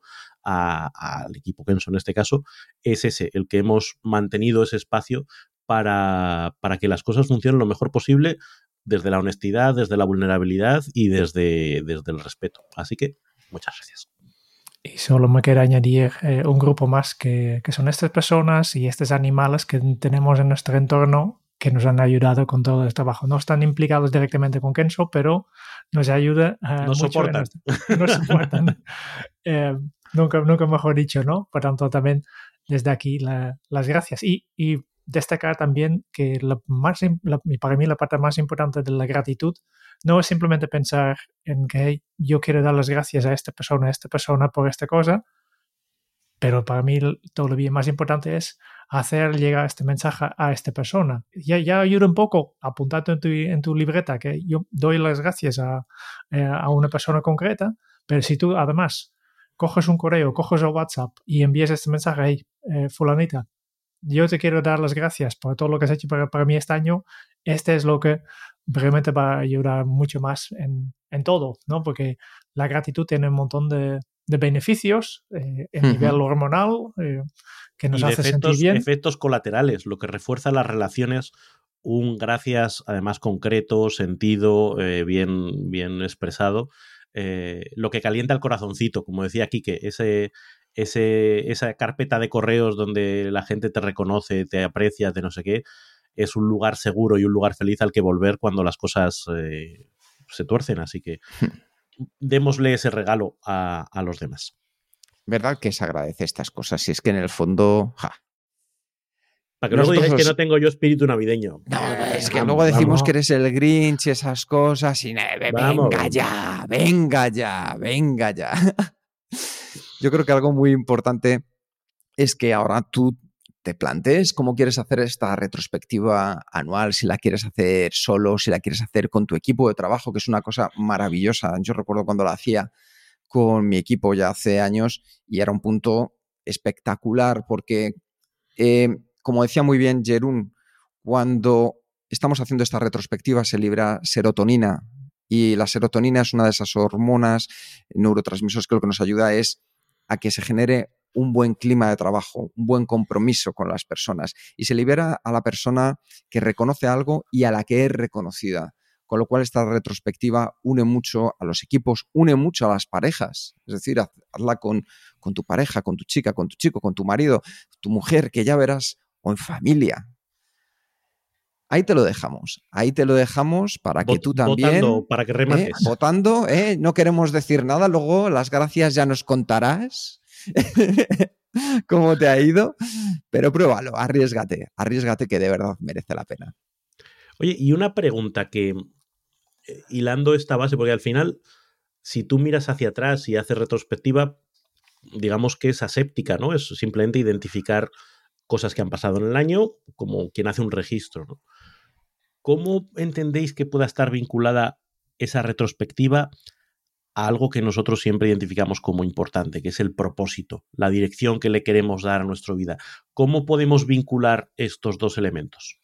[SPEAKER 2] al equipo Kenso en este caso, es ese, el que hemos mantenido ese espacio para que las cosas funcionen lo mejor posible, desde la honestidad, desde la vulnerabilidad y desde el respeto. Así que, muchas gracias.
[SPEAKER 3] Y solo me queda añadir un grupo más que son estas personas y estos animales que tenemos en nuestro entorno que nos han ayudado con todo este trabajo. No están implicados directamente con Kenso, pero nos ayuda
[SPEAKER 2] nos
[SPEAKER 3] mucho.
[SPEAKER 2] Soportan.
[SPEAKER 3] Nos soportan. Nunca mejor dicho, ¿no? Por tanto, también desde aquí las gracias. Y destacar también que para mí la parte más importante de la gratitud no es simplemente pensar en que yo quiero dar las gracias a esta persona por esta cosa, pero para mí todavía más importante es hacer llegar este mensaje a esta persona. Ya ayuda un poco apuntando en tu libreta que yo doy las gracias a una persona concreta, pero si tú además coges un correo, coges el WhatsApp y envías este mensaje, hey, fulanita, yo te quiero dar las gracias por todo lo que has hecho para mí este año. Este es lo que realmente va a ayudar mucho más en todo, ¿no? Porque la gratitud tiene un montón de beneficios en nivel hormonal que nos hace sentir bien.
[SPEAKER 2] Efectos colaterales, lo que refuerza las relaciones, un gracias además concreto, sentido, bien expresado, lo que calienta el corazoncito, como decía Quique, esa carpeta de correos donde la gente te reconoce, te aprecia, de no sé qué, es un lugar seguro y un lugar feliz al que volver cuando las cosas se tuercen. Así que démosle ese regalo a los demás.
[SPEAKER 4] ¿Verdad que se agradece estas cosas? Y es que en el fondo...
[SPEAKER 2] Para que luego digáis que no tengo yo espíritu navideño.
[SPEAKER 4] No, es que luego decimos que eres el Grinch y esas cosas y venga ya. Yo creo que algo muy importante es que ahora tú te plantees cómo quieres hacer esta retrospectiva anual, si la quieres hacer solo, si la quieres hacer con tu equipo de trabajo, que es una cosa maravillosa. Yo recuerdo cuando la hacía con mi equipo ya hace años y era un punto espectacular porque, como decía muy bien Jeroen, cuando estamos haciendo esta retrospectiva se libera serotonina y la serotonina es una de esas hormonas, neurotransmisores que lo que nos ayuda es a que se genere un buen clima de trabajo, un buen compromiso con las personas y se libera a la persona que reconoce algo y a la que es reconocida. Con lo cual esta retrospectiva une mucho a los equipos, une mucho a las parejas. Es decir, hazla con tu pareja, con tu chica, con tu chico, con tu marido, tu mujer, que ya verás, o en familia. Ahí te lo dejamos para que tú también...
[SPEAKER 2] Votando, para que remates.
[SPEAKER 4] Votando, no queremos decir nada, luego las gracias ya nos contarás cómo te ha ido, pero pruébalo, arriésgate que de verdad merece la pena.
[SPEAKER 2] Oye, y una pregunta que, hilando esta base, porque al final, si tú miras hacia atrás y haces retrospectiva, digamos que es aséptica, ¿no? Es simplemente identificar cosas que han pasado en el año, como quien hace un registro, ¿no? ¿Cómo entendéis que pueda estar vinculada esa retrospectiva a algo que nosotros siempre identificamos como importante, que es el propósito, la dirección que le queremos dar a nuestra vida? ¿Cómo podemos vincular estos dos elementos?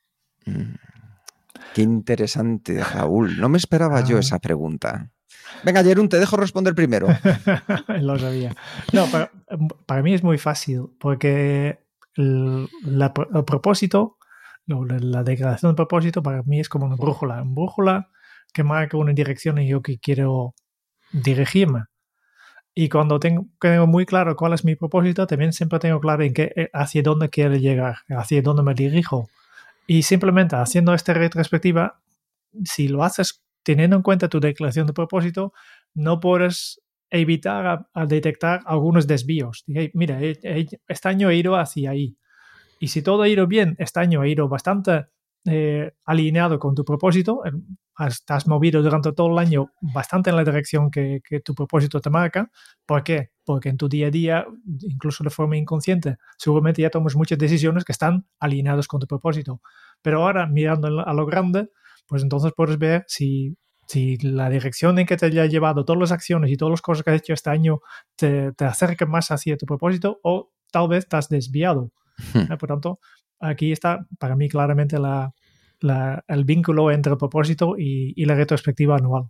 [SPEAKER 4] Qué interesante, Raúl. No me esperaba yo esa pregunta. Venga, Jeroen, te dejo responder primero.
[SPEAKER 3] Lo sabía. No, para mí es muy fácil, porque el propósito, la declaración de propósito para mí es como una brújula que marca una dirección en yo que quiero dirigirme. Y cuando tengo muy claro cuál es mi propósito, también siempre tengo claro hacia dónde quiero llegar, hacia dónde me dirijo. Y simplemente haciendo esta retrospectiva, si lo haces teniendo en cuenta tu declaración de propósito, no puedes evitar a detectar algunos desvíos. Mira, este año he ido hacia ahí. Y si todo ha ido bien, este año ha ido bastante alineado con tu propósito, has movido durante todo el año bastante en la dirección que tu propósito te marca. ¿Por qué? Porque en tu día a día, incluso de forma inconsciente, seguramente ya tomas muchas decisiones que están alineadas con tu propósito. Pero ahora, mirando a lo grande, pues entonces puedes ver si la dirección en que te haya llevado todas las acciones y todas las cosas que has hecho este año te acerca más hacia tu propósito o tal vez te has desviado. Por tanto, aquí está para mí claramente el vínculo entre el propósito y la retrospectiva anual.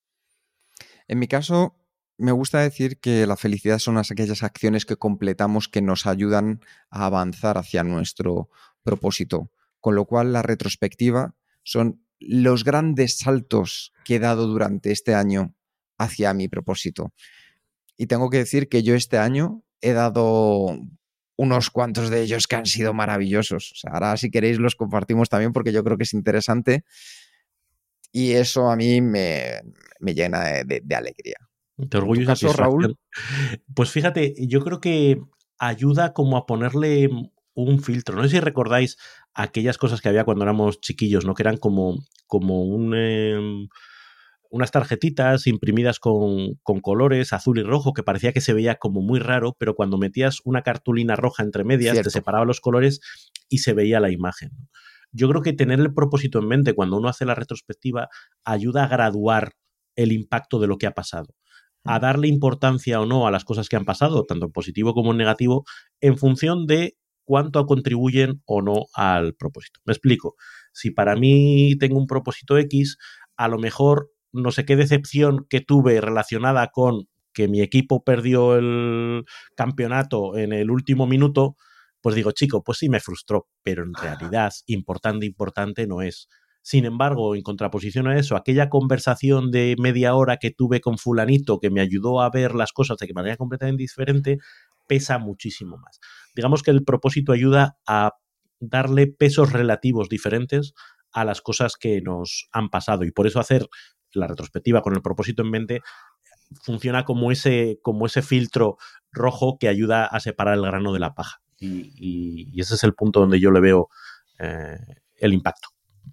[SPEAKER 4] En mi caso, me gusta decir que la felicidad son aquellas acciones que completamos que nos ayudan a avanzar hacia nuestro propósito. Con lo cual, la retrospectiva son los grandes saltos que he dado durante este año hacia mi propósito. Y tengo que decir que yo este año he dado unos cuantos de ellos que han sido maravillosos. O sea, ahora, si queréis, los compartimos también porque yo creo que es interesante y eso a mí me llena de alegría.
[SPEAKER 2] ¿Te orgullo y satisfacción, Raúl? Pues fíjate, yo creo que ayuda como a ponerle un filtro. No sé si recordáis aquellas cosas que había cuando éramos chiquillos, ¿no? Que eran como unas tarjetitas imprimidas con colores azul y rojo, que parecía que se veía como muy raro, pero cuando metías una cartulina roja entre medias, te separaba los colores y se veía la imagen, ¿no? Yo creo que tener el propósito en mente cuando uno hace la retrospectiva ayuda a graduar el impacto de lo que ha pasado, a darle importancia o no a las cosas que han pasado, tanto en positivo como en negativo, en función de cuánto contribuyen o no al propósito. Me explico. Si para mí tengo un propósito X, a lo mejor no sé qué decepción que tuve relacionada con que mi equipo perdió el campeonato en el último minuto, pues digo, chico, pues sí me frustró, pero en realidad importante no es. Sin embargo, en contraposición a eso, aquella conversación de media hora que tuve con fulanito que me ayudó a ver las cosas de manera completamente diferente, pesa muchísimo más. Digamos que el propósito ayuda a darle pesos relativos diferentes a las cosas que nos han pasado y por eso hacer la retrospectiva con el propósito en mente funciona como ese filtro rojo que ayuda a separar el grano de la paja y ese es el punto donde yo le veo el impacto.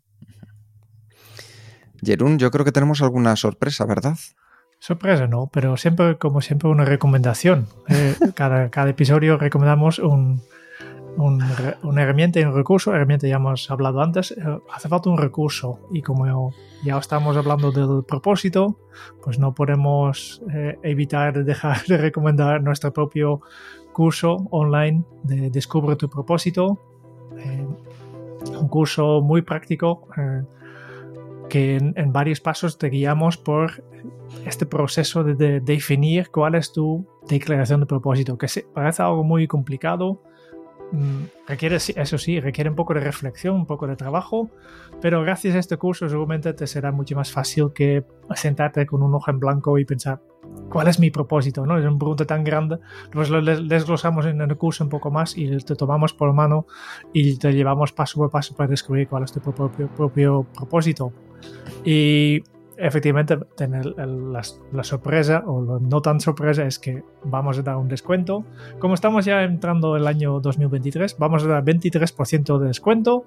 [SPEAKER 4] Jeroen, yo creo que tenemos alguna sorpresa, ¿verdad?
[SPEAKER 3] Sorpresa no, pero como siempre una recomendación. Cada episodio recomendamos una herramienta y un recurso. Herramienta ya hemos hablado antes. Hace falta un recurso, y como ya estamos hablando del propósito, pues no podemos evitar dejar de recomendar nuestro propio curso online de Descubre tu propósito. Un curso muy práctico que en varios pasos te guiamos por este proceso de definir cuál es tu declaración de propósito, que parece algo muy complicado. Requiere, eso sí, requiere un poco de reflexión, un poco de trabajo, pero gracias a este curso seguramente te será mucho más fácil que sentarte con un hoja en blanco y pensar ¿cuál es mi propósito? ¿No? Es una pregunta tan grande, pues lo desglosamos en el curso un poco más y te tomamos por mano y te llevamos paso por paso para descubrir cuál es tu propio propósito. Y efectivamente la sorpresa, o lo no tan sorpresa, es que vamos a dar un descuento. Como estamos ya entrando el año 2023, vamos a dar 23% de descuento.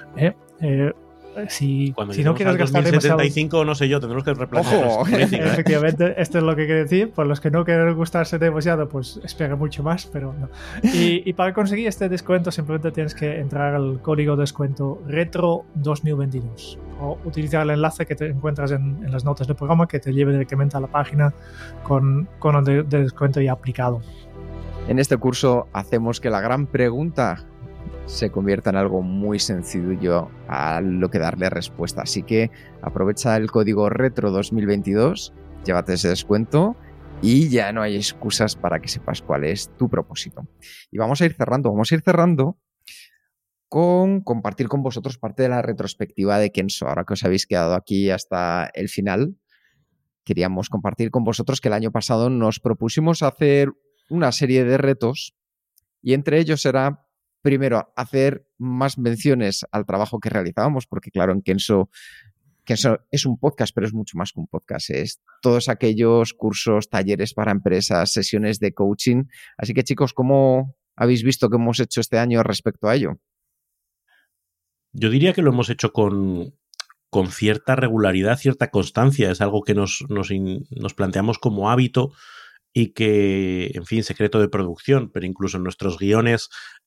[SPEAKER 3] Si no quieres gastar
[SPEAKER 2] 2075, no sé yo, tendremos que replantear política.
[SPEAKER 3] Efectivamente, esto es lo que quiere decir. Por los que no quieren gustarse demasiado, pues espera mucho más, pero no. Y para conseguir este descuento simplemente tienes que entrar al código de descuento RETRO 2022 o utilizar el enlace que te encuentras en las notas del programa, que te lleve directamente a la página con el descuento ya aplicado.
[SPEAKER 4] En este curso hacemos que la gran pregunta se convierta en algo muy sencillo a lo que darle respuesta. Así que aprovecha el código RETRO 2022, llévate ese descuento y ya no hay excusas para que sepas cuál es tu propósito. Y vamos a ir cerrando con compartir con vosotros parte de la retrospectiva de Kenso. Ahora que os habéis quedado aquí hasta el final, queríamos compartir con vosotros que el año pasado nos propusimos hacer una serie de retos, y entre ellos era, primero, hacer más menciones al trabajo que realizábamos, porque claro, en Kenso es un podcast, pero es mucho más que un podcast. Es todos aquellos cursos, talleres para empresas, sesiones de coaching. Así que, chicos, ¿cómo habéis visto que hemos hecho este año respecto a ello?
[SPEAKER 2] Yo diría que lo hemos hecho con cierta regularidad, cierta constancia. Es algo que nos planteamos como hábito y que, en fin, secreto de producción, pero incluso en nuestros guiones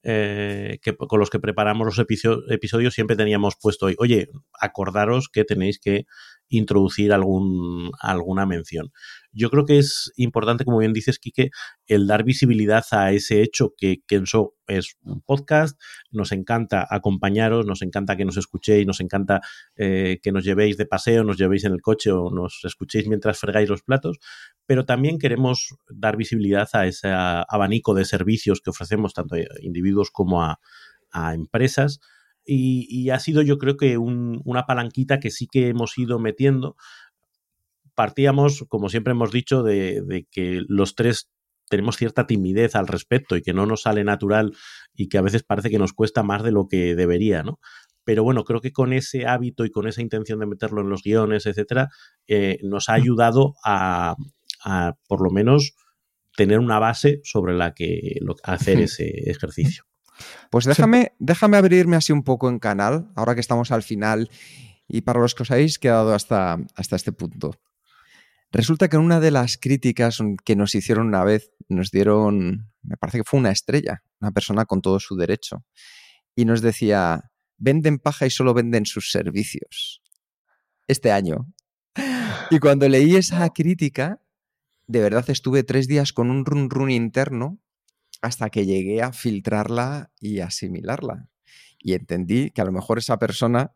[SPEAKER 2] con los que preparamos los episodios siempre teníamos puesto, oye, acordaros que tenéis que introducir alguna mención. Yo creo que es importante, como bien dices, Quique, el dar visibilidad a ese hecho que Kenso es un podcast. Nos encanta acompañaros, nos encanta que nos escuchéis, nos encanta que nos llevéis de paseo, nos llevéis en el coche o nos escuchéis mientras fregáis los platos, pero también queremos dar visibilidad a ese abanico de servicios que ofrecemos tanto a individuos como a empresas. Y ha sido, yo creo que una palanquita que sí que hemos ido metiendo. Partíamos, como siempre hemos dicho, de que los tres tenemos cierta timidez al respecto y que no nos sale natural y que a veces parece que nos cuesta más de lo que debería, ¿no? Pero bueno, creo que con ese hábito y con esa intención de meterlo en los guiones, etcétera, nos ha ayudado a por lo menos tener una base sobre la que hacer ese ejercicio.
[SPEAKER 4] Pues déjame abrirme así un poco en canal, ahora que estamos al final, y para los que os habéis quedado hasta este punto. Resulta que en una de las críticas que nos hicieron una vez, nos dieron, me parece que fue una estrella, una persona con todo su derecho, y nos decía, venden paja y solo venden sus servicios. Este año. Y cuando leí esa crítica, de verdad estuve 3 días con un run interno hasta que llegué a filtrarla y asimilarla. Y entendí que a lo mejor esa persona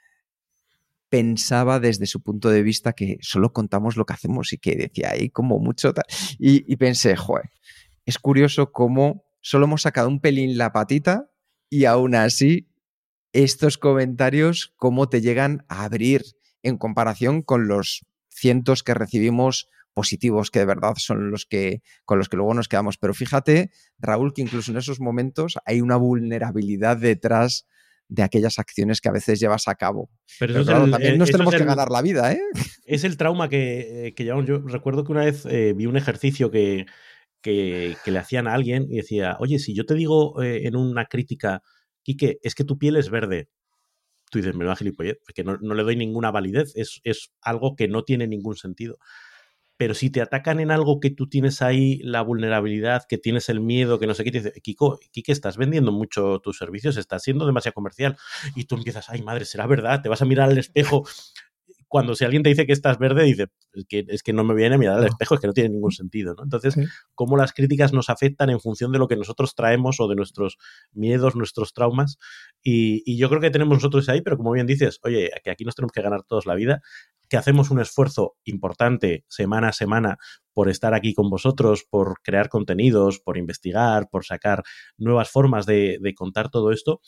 [SPEAKER 4] pensaba desde su punto de vista que solo contamos lo que hacemos y que decía ahí como mucho tal. Y pensé, joder, es curioso cómo solo hemos sacado un pelín la patita y aún así estos comentarios cómo te llegan a abrir en comparación con los cientos que recibimos positivos, que de verdad son con los que luego nos quedamos. Pero fíjate, Raúl, que incluso en esos momentos hay una vulnerabilidad detrás de aquellas acciones que a veces llevas a cabo. Pero claro, también nos tenemos que ganar la vida, ¿eh?
[SPEAKER 2] Es el trauma que llevamos. Yo recuerdo que una vez vi un ejercicio que le hacían a alguien y decía, oye, si yo te digo en una crítica, Quique, es que tu piel es verde. Tú dices, me va a gilipollez, porque no le doy ninguna validez. Es algo que no tiene ningún sentido. Pero si te atacan en algo que tú tienes ahí la vulnerabilidad, que tienes el miedo, que no sé qué, te dice, Quique, estás vendiendo mucho tus servicios, estás siendo demasiado comercial. Y tú empiezas, ay madre, ¿será verdad? Te vas a mirar al espejo. Cuando si alguien te dice que estás verde, dice, es que no me viene a mirar al espejo, es que no tiene ningún sentido, ¿no? Entonces,
[SPEAKER 3] Sí.
[SPEAKER 2] cómo las críticas nos afectan en función de lo que nosotros traemos o de nuestros miedos, nuestros traumas. Y yo creo que tenemos nosotros ahí, pero como bien dices, oye, que aquí nos tenemos que ganar todos la vida, que hacemos un esfuerzo importante semana a semana por estar aquí con vosotros, por crear contenidos, por investigar, por sacar nuevas formas de contar todo esto.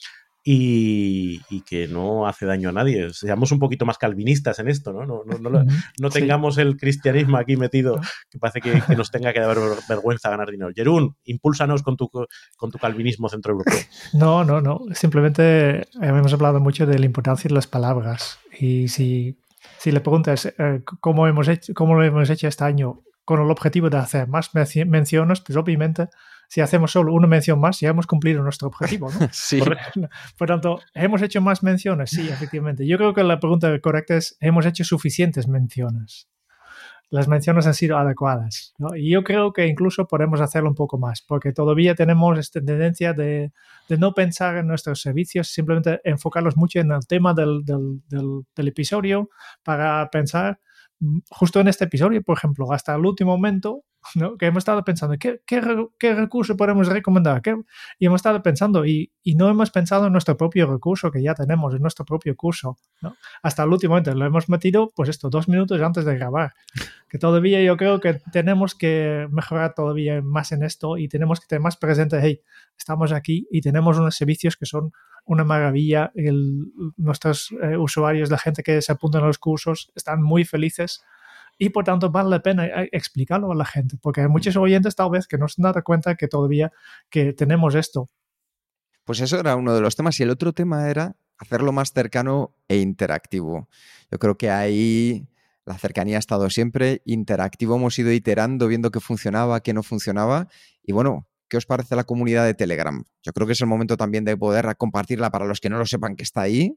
[SPEAKER 2] Y que no hace daño a nadie. Seamos un poquito más calvinistas en esto, ¿no? No
[SPEAKER 3] Sí.
[SPEAKER 2] tengamos el cristianismo aquí metido, que parece que nos tenga que dar vergüenza ganar dinero. Jerún, impúlsanos con tu calvinismo centroeuropeo.
[SPEAKER 3] No. Simplemente hemos hablado mucho de la importancia de las palabras. Y si le preguntas cómo lo hemos hecho este año con el objetivo de hacer más menciones, pues obviamente si hacemos solo una mención más, ya hemos cumplido nuestro objetivo, ¿no?
[SPEAKER 4] Sí.
[SPEAKER 3] Por tanto, ¿hemos hecho más menciones? Sí, efectivamente. Yo creo que la pregunta correcta es, ¿hemos hecho suficientes menciones? Las menciones han sido adecuadas, ¿no? Y yo creo que incluso podemos hacerlo un poco más, porque todavía tenemos esta tendencia de no pensar en nuestros servicios, simplemente enfocarlos mucho en el tema del episodio para pensar, justo en este episodio, por ejemplo, hasta el último momento, ¿no? Que hemos estado pensando, ¿qué recurso podemos recomendar? Y hemos estado pensando y no hemos pensado en nuestro propio recurso que ya tenemos, en nuestro propio curso, ¿no? Hasta el último momento lo hemos metido, pues 2 minutos antes de grabar. Que todavía yo creo que tenemos que mejorar todavía más en esto y tenemos que tener más presente, hey, estamos aquí y tenemos unos servicios que son una maravilla. Nuestros usuarios, la gente que se apunta a los cursos, están muy felices y por tanto vale la pena explicarlo a la gente, porque hay muchos oyentes tal vez que no se han dado cuenta que todavía que tenemos esto.
[SPEAKER 4] Pues eso era uno de los temas y el otro tema era hacerlo más cercano e interactivo. Yo creo que ahí la cercanía ha estado siempre, interactivo hemos ido iterando, viendo qué funcionaba, qué no funcionaba y bueno, ¿qué os parece la comunidad de Telegram? Yo creo que es el momento también de poder compartirla para los que no lo sepan que está ahí.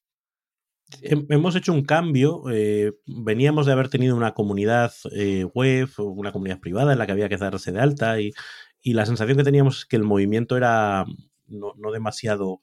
[SPEAKER 2] Hemos hecho un cambio, veníamos de haber tenido una comunidad web, una comunidad privada en la que había que darse de alta y la sensación que teníamos es que el movimiento era no demasiado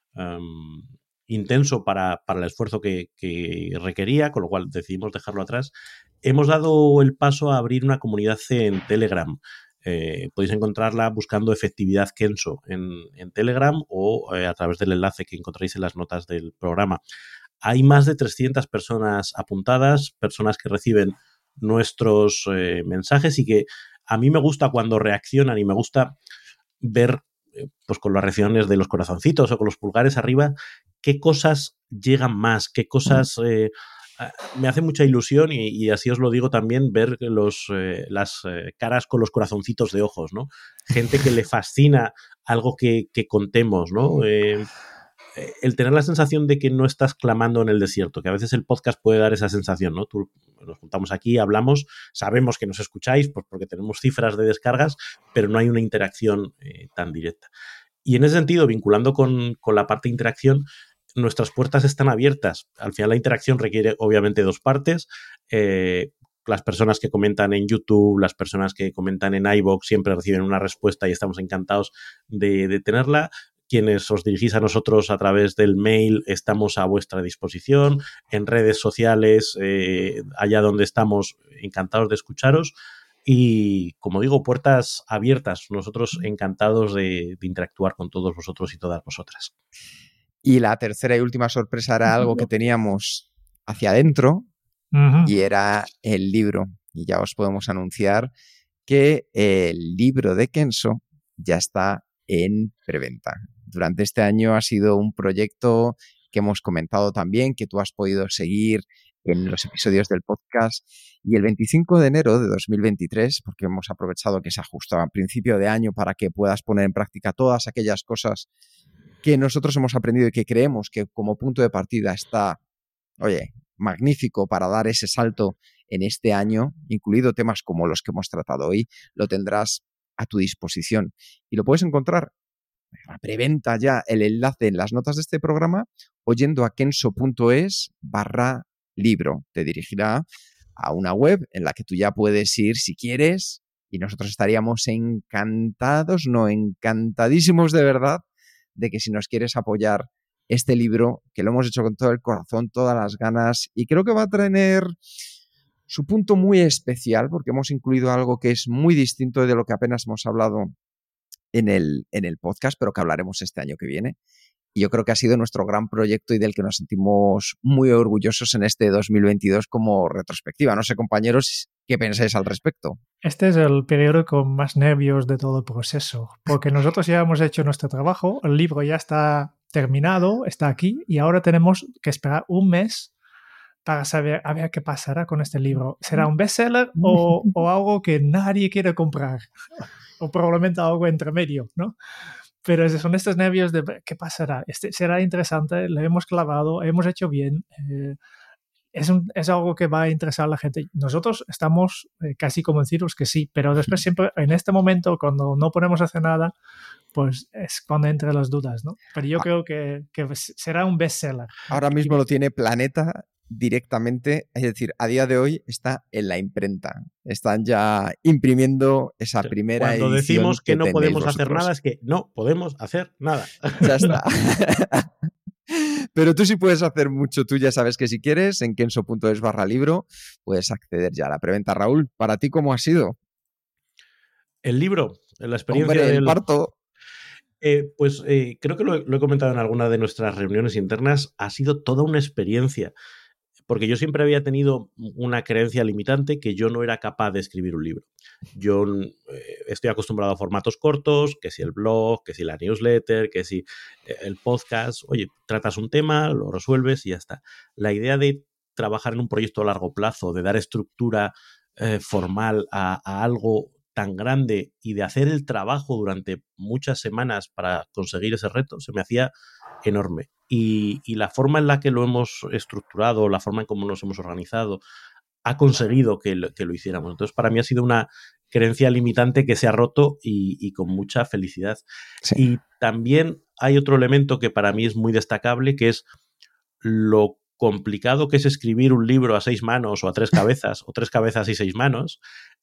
[SPEAKER 2] intenso para el esfuerzo que requería, con lo cual decidimos dejarlo atrás. Hemos dado el paso a abrir una comunidad en Telegram. Podéis encontrarla buscando Efectividad Kenso en Telegram o a través del enlace que encontráis en las notas del programa. Hay más de 300 personas apuntadas, personas que reciben nuestros mensajes y que a mí me gusta cuando reaccionan y me gusta ver pues con las reacciones de los corazoncitos o con los pulgares arriba qué cosas llegan más, qué cosas... me hace mucha ilusión y así os lo digo también ver las caras con los corazoncitos de ojos, ¿no? Gente que le fascina algo que contemos, ¿no? El tener la sensación de que no estás clamando en el desierto, que a veces el podcast puede dar esa sensación, ¿no? Nos juntamos aquí, hablamos, sabemos que nos escucháis pues porque tenemos cifras de descargas, pero no hay una interacción tan directa. Y en ese sentido, vinculando con la parte de interacción, nuestras puertas están abiertas. Al final la interacción requiere obviamente 2 partes. Las personas que comentan en YouTube, las personas que comentan en iVoox siempre reciben una respuesta y estamos encantados de tenerla. Quienes os dirigís a nosotros a través del mail, estamos a vuestra disposición. En redes sociales, allá donde estamos, encantados de escucharos. Y, como digo, puertas abiertas. Nosotros encantados de interactuar con todos vosotros y todas vosotras.
[SPEAKER 4] Y la tercera y última sorpresa era algo que teníamos hacia adentro y era el libro. Y ya os podemos anunciar que el libro de Kenso ya está en preventa. Durante este año ha sido un proyecto que hemos comentado también, que tú has podido seguir en los episodios del podcast. Y el 25 de enero de 2023, porque hemos aprovechado que se ajustaba a principio de año para que puedas poner en práctica todas aquellas cosas que nosotros hemos aprendido y que creemos que como punto de partida está, oye, magnífico para dar ese salto en este año, incluido temas como los que hemos tratado hoy, lo tendrás a tu disposición. Y lo puedes encontrar a preventa ya, el enlace en las notas de este programa o yendo a kenso.es/libro. Te dirigirá a una web en la que tú ya puedes ir si quieres, y nosotros estaríamos encantados, no, encantadísimos de verdad, de que si nos quieres apoyar este libro, que lo hemos hecho con todo el corazón, todas las ganas, y creo que va a tener su punto muy especial, porque hemos incluido algo que es muy distinto de lo que apenas hemos hablado en el podcast, pero que hablaremos este año que viene. Y yo creo que ha sido nuestro gran proyecto y del que nos sentimos muy orgullosos en este 2022 como retrospectiva. No sé, compañeros, ¿qué pensáis al respecto?
[SPEAKER 3] Este es el periodo con más nervios de todo el proceso, porque nosotros ya hemos hecho nuestro trabajo, el libro ya está terminado, está aquí, y ahora tenemos que esperar un mes para saber a ver qué pasará con este libro. ¿Será un bestseller o algo que nadie quiere comprar? O probablemente algo entre medio, ¿no? Pero son estos nervios de qué pasará. Será interesante, le hemos clavado, hemos hecho bien. Es algo que va a interesar a la gente. Nosotros estamos casi convencidos que sí, pero después siempre en este momento, cuando no podemos hacer nada, pues es cuando entran las dudas, ¿no? Pero yo creo que será un bestseller.
[SPEAKER 4] Ahora mismo lo tiene Planeta directamente, es decir, a día de hoy está en la imprenta. Están ya imprimiendo esa primera edición.
[SPEAKER 2] Cuando decimos que no podemos
[SPEAKER 4] vosotros
[SPEAKER 2] hacer nada, es que no podemos hacer nada.
[SPEAKER 4] Ya está. Pero tú sí puedes hacer mucho. Tú ya sabes que si quieres, en kenso.es/libro puedes acceder ya a la preventa. Raúl, ¿para ti cómo ha sido?
[SPEAKER 2] El libro, la experiencia
[SPEAKER 4] del parto.
[SPEAKER 2] Creo que lo he comentado en alguna de nuestras reuniones internas, ha sido toda una experiencia. Porque yo siempre había tenido una creencia limitante que yo no era capaz de escribir un libro. Yo estoy acostumbrado a formatos cortos, que si el blog, que si la newsletter, que si el podcast. Oye, tratas un tema, lo resuelves y ya está. La idea de trabajar en un proyecto a largo plazo, de dar estructura formal a algo tan grande y de hacer el trabajo durante muchas semanas para conseguir ese reto, se me hacía enorme. Y la forma en la que lo hemos estructurado, la forma en cómo nos hemos organizado, ha conseguido que lo hiciéramos. Entonces, para mí ha sido una creencia limitante que se ha roto y con mucha felicidad. Sí. Y también hay otro elemento que para mí es muy destacable, que es lo complicado que es escribir un libro a 6 manos o a 3 cabezas, o 3 cabezas y 6 manos.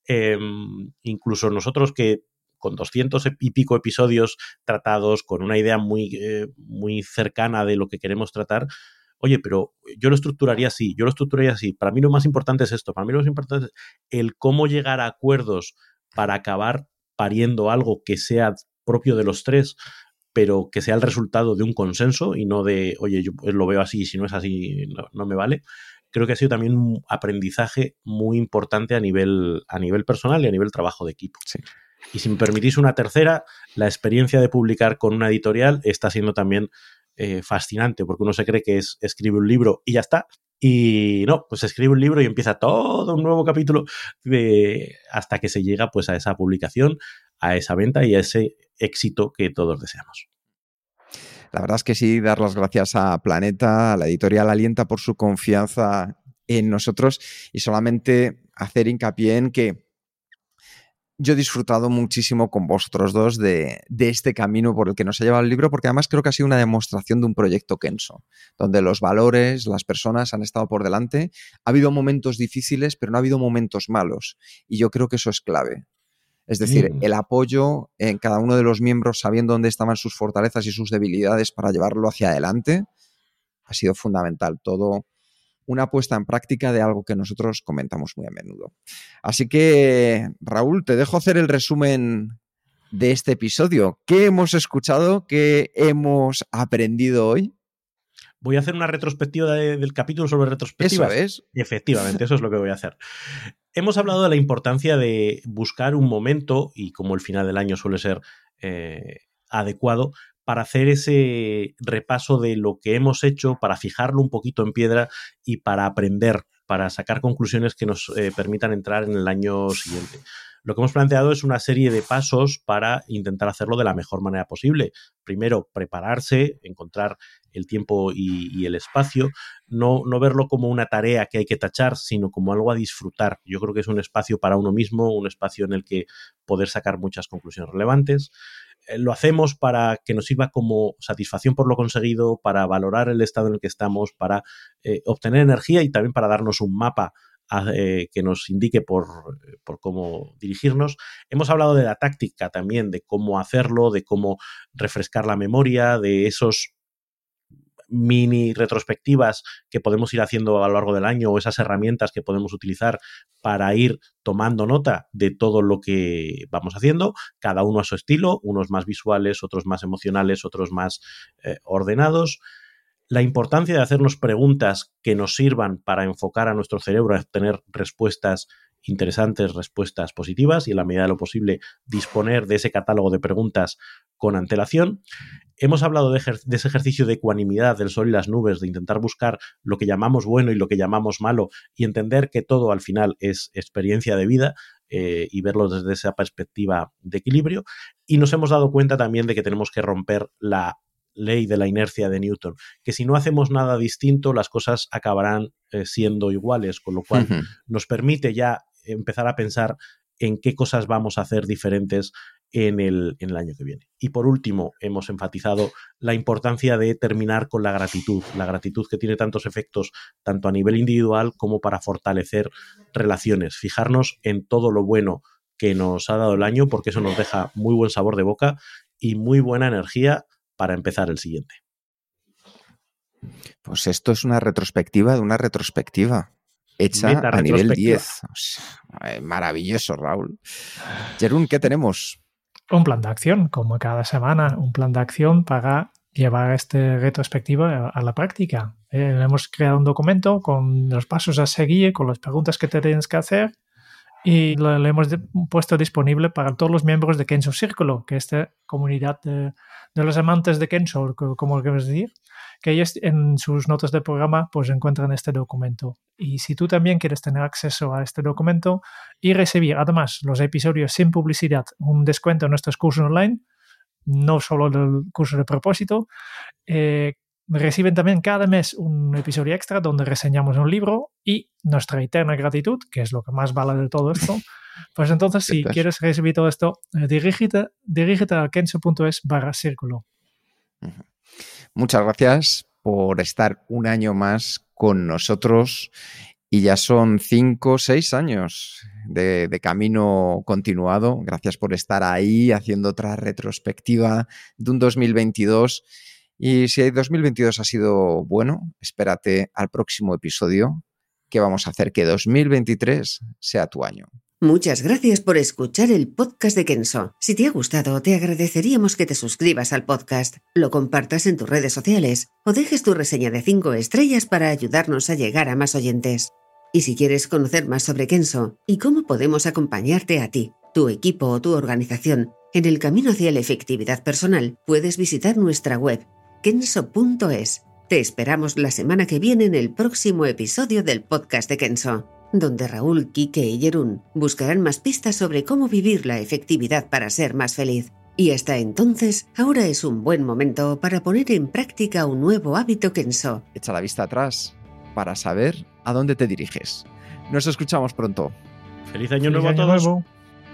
[SPEAKER 2] Incluso nosotros que con 200 y pico episodios tratados, con una idea muy cercana de lo que queremos tratar, oye, pero yo lo estructuraría así. Para mí lo más importante es esto, para mí lo más importante es el cómo llegar a acuerdos para acabar pariendo algo que sea propio de los 3, pero que sea el resultado de un consenso y no de, oye, yo lo veo así y si no es así no me vale. Creo que ha sido también un aprendizaje muy importante a nivel personal y a nivel trabajo de equipo.
[SPEAKER 4] Sí.
[SPEAKER 2] Y si me permitís una tercera, la experiencia de publicar con una editorial está siendo también fascinante, porque uno se cree que es escribe un libro y ya está. Y no, pues escribe un libro y empieza todo un nuevo capítulo hasta que se llega pues a esa publicación, a esa venta y a ese éxito que todos deseamos.
[SPEAKER 4] La verdad es que sí, dar las gracias a Planeta, a la editorial Alienta por su confianza en nosotros y solamente hacer hincapié en que yo he disfrutado muchísimo con vosotros dos de este camino por el que nos ha llevado el libro, porque además creo que ha sido una demostración de un proyecto Kenso, donde los valores, las personas han estado por delante. Ha habido momentos difíciles, pero no ha habido momentos malos. Y yo creo que eso es clave. Es decir, el apoyo en cada uno de los miembros, sabiendo dónde estaban sus fortalezas y sus debilidades para llevarlo hacia adelante, ha sido fundamental. Todo una puesta en práctica de algo que nosotros comentamos muy a menudo. Así que, Raúl, te dejo hacer el resumen de este episodio. ¿Qué hemos escuchado? ¿Qué hemos aprendido hoy?
[SPEAKER 2] Voy a hacer una retrospectiva del capítulo sobre retrospectivas.
[SPEAKER 4] Eso es.
[SPEAKER 2] Efectivamente, eso es lo que voy a hacer. Hemos hablado de la importancia de buscar un momento, y como el final del año suele ser adecuado, para hacer ese repaso de lo que hemos hecho, para fijarlo un poquito en piedra y para aprender, para sacar conclusiones que nos permitan entrar en el año siguiente. Lo que hemos planteado es una serie de pasos para intentar hacerlo de la mejor manera posible. Primero, prepararse, encontrar el tiempo y el espacio, no verlo como una tarea que hay que tachar, sino como algo a disfrutar. Yo creo que es un espacio para uno mismo, un espacio en el que poder sacar muchas conclusiones relevantes. Lo hacemos para que nos sirva como satisfacción por lo conseguido, para valorar el estado en el que estamos, para obtener energía y también para darnos un mapa que nos indique por cómo dirigirnos. Hemos hablado de la táctica también, de cómo hacerlo, de cómo refrescar la memoria, de esos mini retrospectivas que podemos ir haciendo a lo largo del año o esas herramientas que podemos utilizar para ir tomando nota de todo lo que vamos haciendo, cada uno a su estilo, unos más visuales, otros más emocionales, otros más ordenados. La importancia de hacernos preguntas que nos sirvan para enfocar a nuestro cerebro a tener respuestas interesantes, respuestas positivas y en la medida de lo posible disponer de ese catálogo de preguntas con antelación. Hemos hablado de ese ejercicio de ecuanimidad del sol y las nubes, de intentar buscar lo que llamamos bueno y lo que llamamos malo y entender que todo al final es experiencia de vida y verlo desde esa perspectiva de equilibrio. Y nos hemos dado cuenta también de que tenemos que romper la ley de la inercia de Newton, que si no hacemos nada distinto las cosas acabarán siendo iguales, con lo cual nos permite ya empezar a pensar en qué cosas vamos a hacer diferentes en el año que viene. Y por último, hemos enfatizado la importancia de terminar con la gratitud que tiene tantos efectos tanto a nivel individual como para fortalecer relaciones, fijarnos en todo lo bueno que nos ha dado el año, porque eso nos deja muy buen sabor de boca y muy buena energía para empezar el siguiente.
[SPEAKER 4] Pues esto es una retrospectiva de una retrospectiva hecha a nivel 10. O sea, maravilloso, Raúl. Jeroen, ¿qué tenemos?
[SPEAKER 3] Un plan de acción, como cada semana, un plan de acción para llevar esta retrospectiva a la práctica. Hemos creado un documento con los pasos a seguir, con las preguntas que te tienes que hacer y lo hemos puesto disponible para todos los miembros de Kenso Círculo, que es esta comunidad de los amantes de Kenso, como queremos decir, que ellos en sus notas de programa pues encuentran este documento. Y si tú también quieres tener acceso a este documento y recibir además los episodios sin publicidad, un descuento en nuestros cursos online, no solo el curso de propósito, reciben también cada mes un episodio extra donde reseñamos un libro y nuestra eterna gratitud, que es lo que más vale de todo esto. Pues entonces, si quieres recibir todo esto, dirígete a kenso.es/círculo.
[SPEAKER 4] Muchas gracias por estar un año más con nosotros y ya son 5 o 6 años de camino continuado. Gracias por estar ahí haciendo otra retrospectiva de un 2022. Y si el 2022 ha sido bueno, espérate al próximo episodio que vamos a hacer que 2023 sea tu año.
[SPEAKER 7] Muchas gracias por escuchar el podcast de Kenso. Si te ha gustado, te agradeceríamos que te suscribas al podcast, lo compartas en tus redes sociales o dejes tu reseña de 5 estrellas para ayudarnos a llegar a más oyentes. Y si quieres conocer más sobre Kenso y cómo podemos acompañarte a ti, tu equipo o tu organización en el camino hacia la efectividad personal, puedes visitar nuestra web kenso.es. Te esperamos la semana que viene en el próximo episodio del podcast de Kenso, donde Raúl, Quique y Jeroen buscarán más pistas sobre cómo vivir la efectividad para ser más feliz. Y hasta entonces, ahora es un buen momento para poner en práctica un nuevo hábito Kenso.
[SPEAKER 4] Echa la vista atrás para saber a dónde te diriges. Nos escuchamos pronto.
[SPEAKER 2] ¡Feliz año nuevo a todos!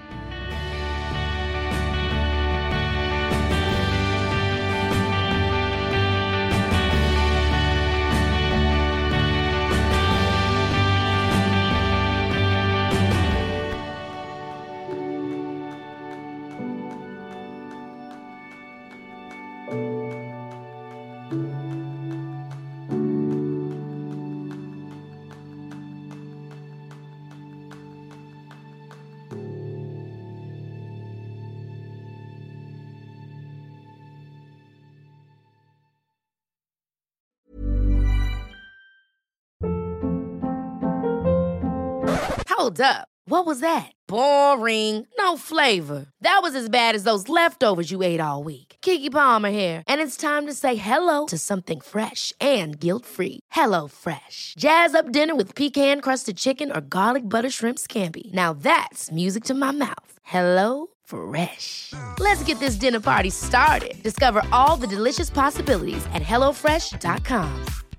[SPEAKER 1] Hold up. What was that? Boring. No flavor. That was as bad as those leftovers you ate all week. Keke Palmer here, and it's time to say hello to something fresh and guilt-free. Hello Fresh. Jazz up dinner with pecan-crusted chicken or garlic butter shrimp scampi. Now that's music to my mouth. Hello Fresh. Let's get this dinner party started. Discover all the delicious possibilities at HelloFresh.com.